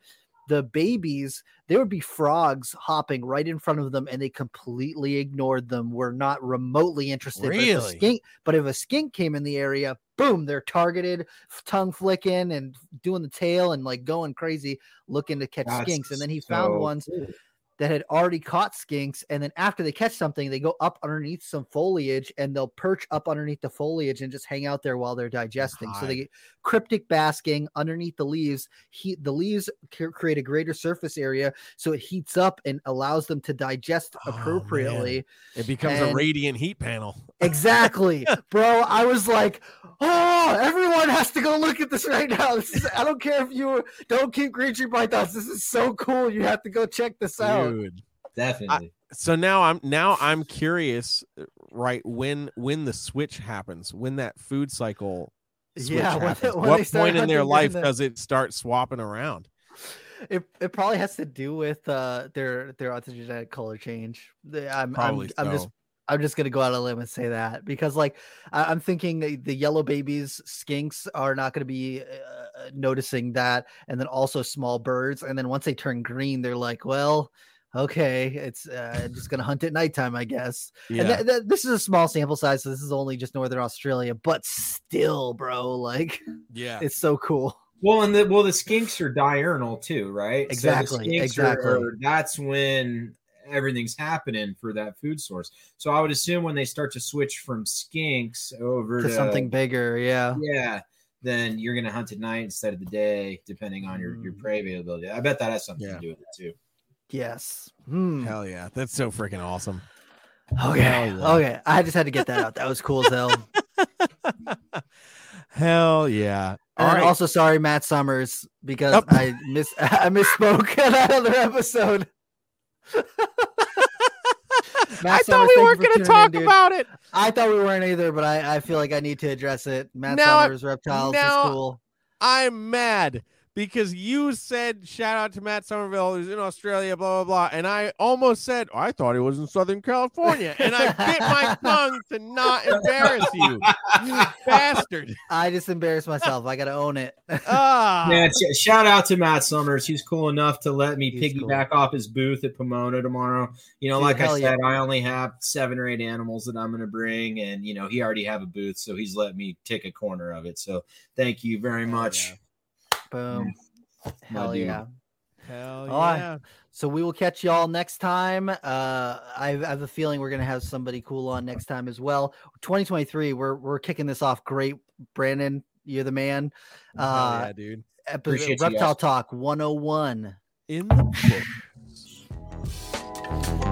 the babies, there would be frogs hopping right in front of them, and they completely ignored them. Were not remotely interested. Really? But if a skink came in the area, boom, they're targeted, tongue flicking and doing the tail and like going crazy, looking to catch skinks. And then he found ones that had already caught skinks, and then after they catch something, they go up underneath some foliage and they'll perch up underneath the foliage and just hang out there while they're digesting. So they get cryptic basking underneath the leaves. The leaves create a greater surface area, so it heats up and allows them to digest appropriately. Man. It becomes a radiant heat panel. Exactly. Bro, I was like, oh, everyone has to go look at this right now. I don't care if you don't keep green tree pythons. This is so cool. You have to go check this out. Dude, definitely. So now I'm curious, right? When the switch happens, when that food cycle happens, what point in their life does it start swapping around? It probably has to do with their autogenetic color change. I'm just gonna go out on a limb and say that, because like I'm thinking the yellow babies, skinks are not gonna be noticing that, and then also small birds, and then once they turn green, they're like, well, okay, it's just gonna hunt at nighttime, I guess. Yeah. And this is a small sample size, so this is only just Northern Australia, but still, bro, like, yeah, it's so cool. Well, and the skinks are diurnal too, right? Exactly. So exactly. That's when everything's happening for that food source. So I would assume when they start to switch from skinks over to something bigger, then you're gonna hunt at night instead of the day, depending on your prey availability. I bet that has something to do with it too. Yes. Hell yeah, that's so freaking awesome. Okay. I just had to get that out. That was cool as hell. Hell yeah. And also, sorry, Matt Summers, because I misspoke in that other episode. I thought we weren't going to talk about it. I thought we weren't either, but I feel like I need to address it. Matt Summers, Reptiles is cool. I'm mad because you said shout out to Matt Somerville, who's in Australia, blah, blah, blah. And I almost said, I thought he was in Southern California. And I bit my tongue to not embarrass you, you bastard. I just embarrassed myself. I got to own it. Man, shout out to Matt Summers. He's cool enough to let me piggyback off his booth at Pomona tomorrow. You know, like I said, I only have 7 or 8 animals that I'm going to bring. And, you know, he already have a booth, so he's let me take a corner of it. So thank you very much. Yeah. Boom. Hell yeah. Hell yeah. So we will catch y'all next time. I have a feeling we're going to have somebody cool on next time as well. 2023, we're kicking this off great. Brandon, you're the man. Yeah, dude. Reptile Talk 101. In the book.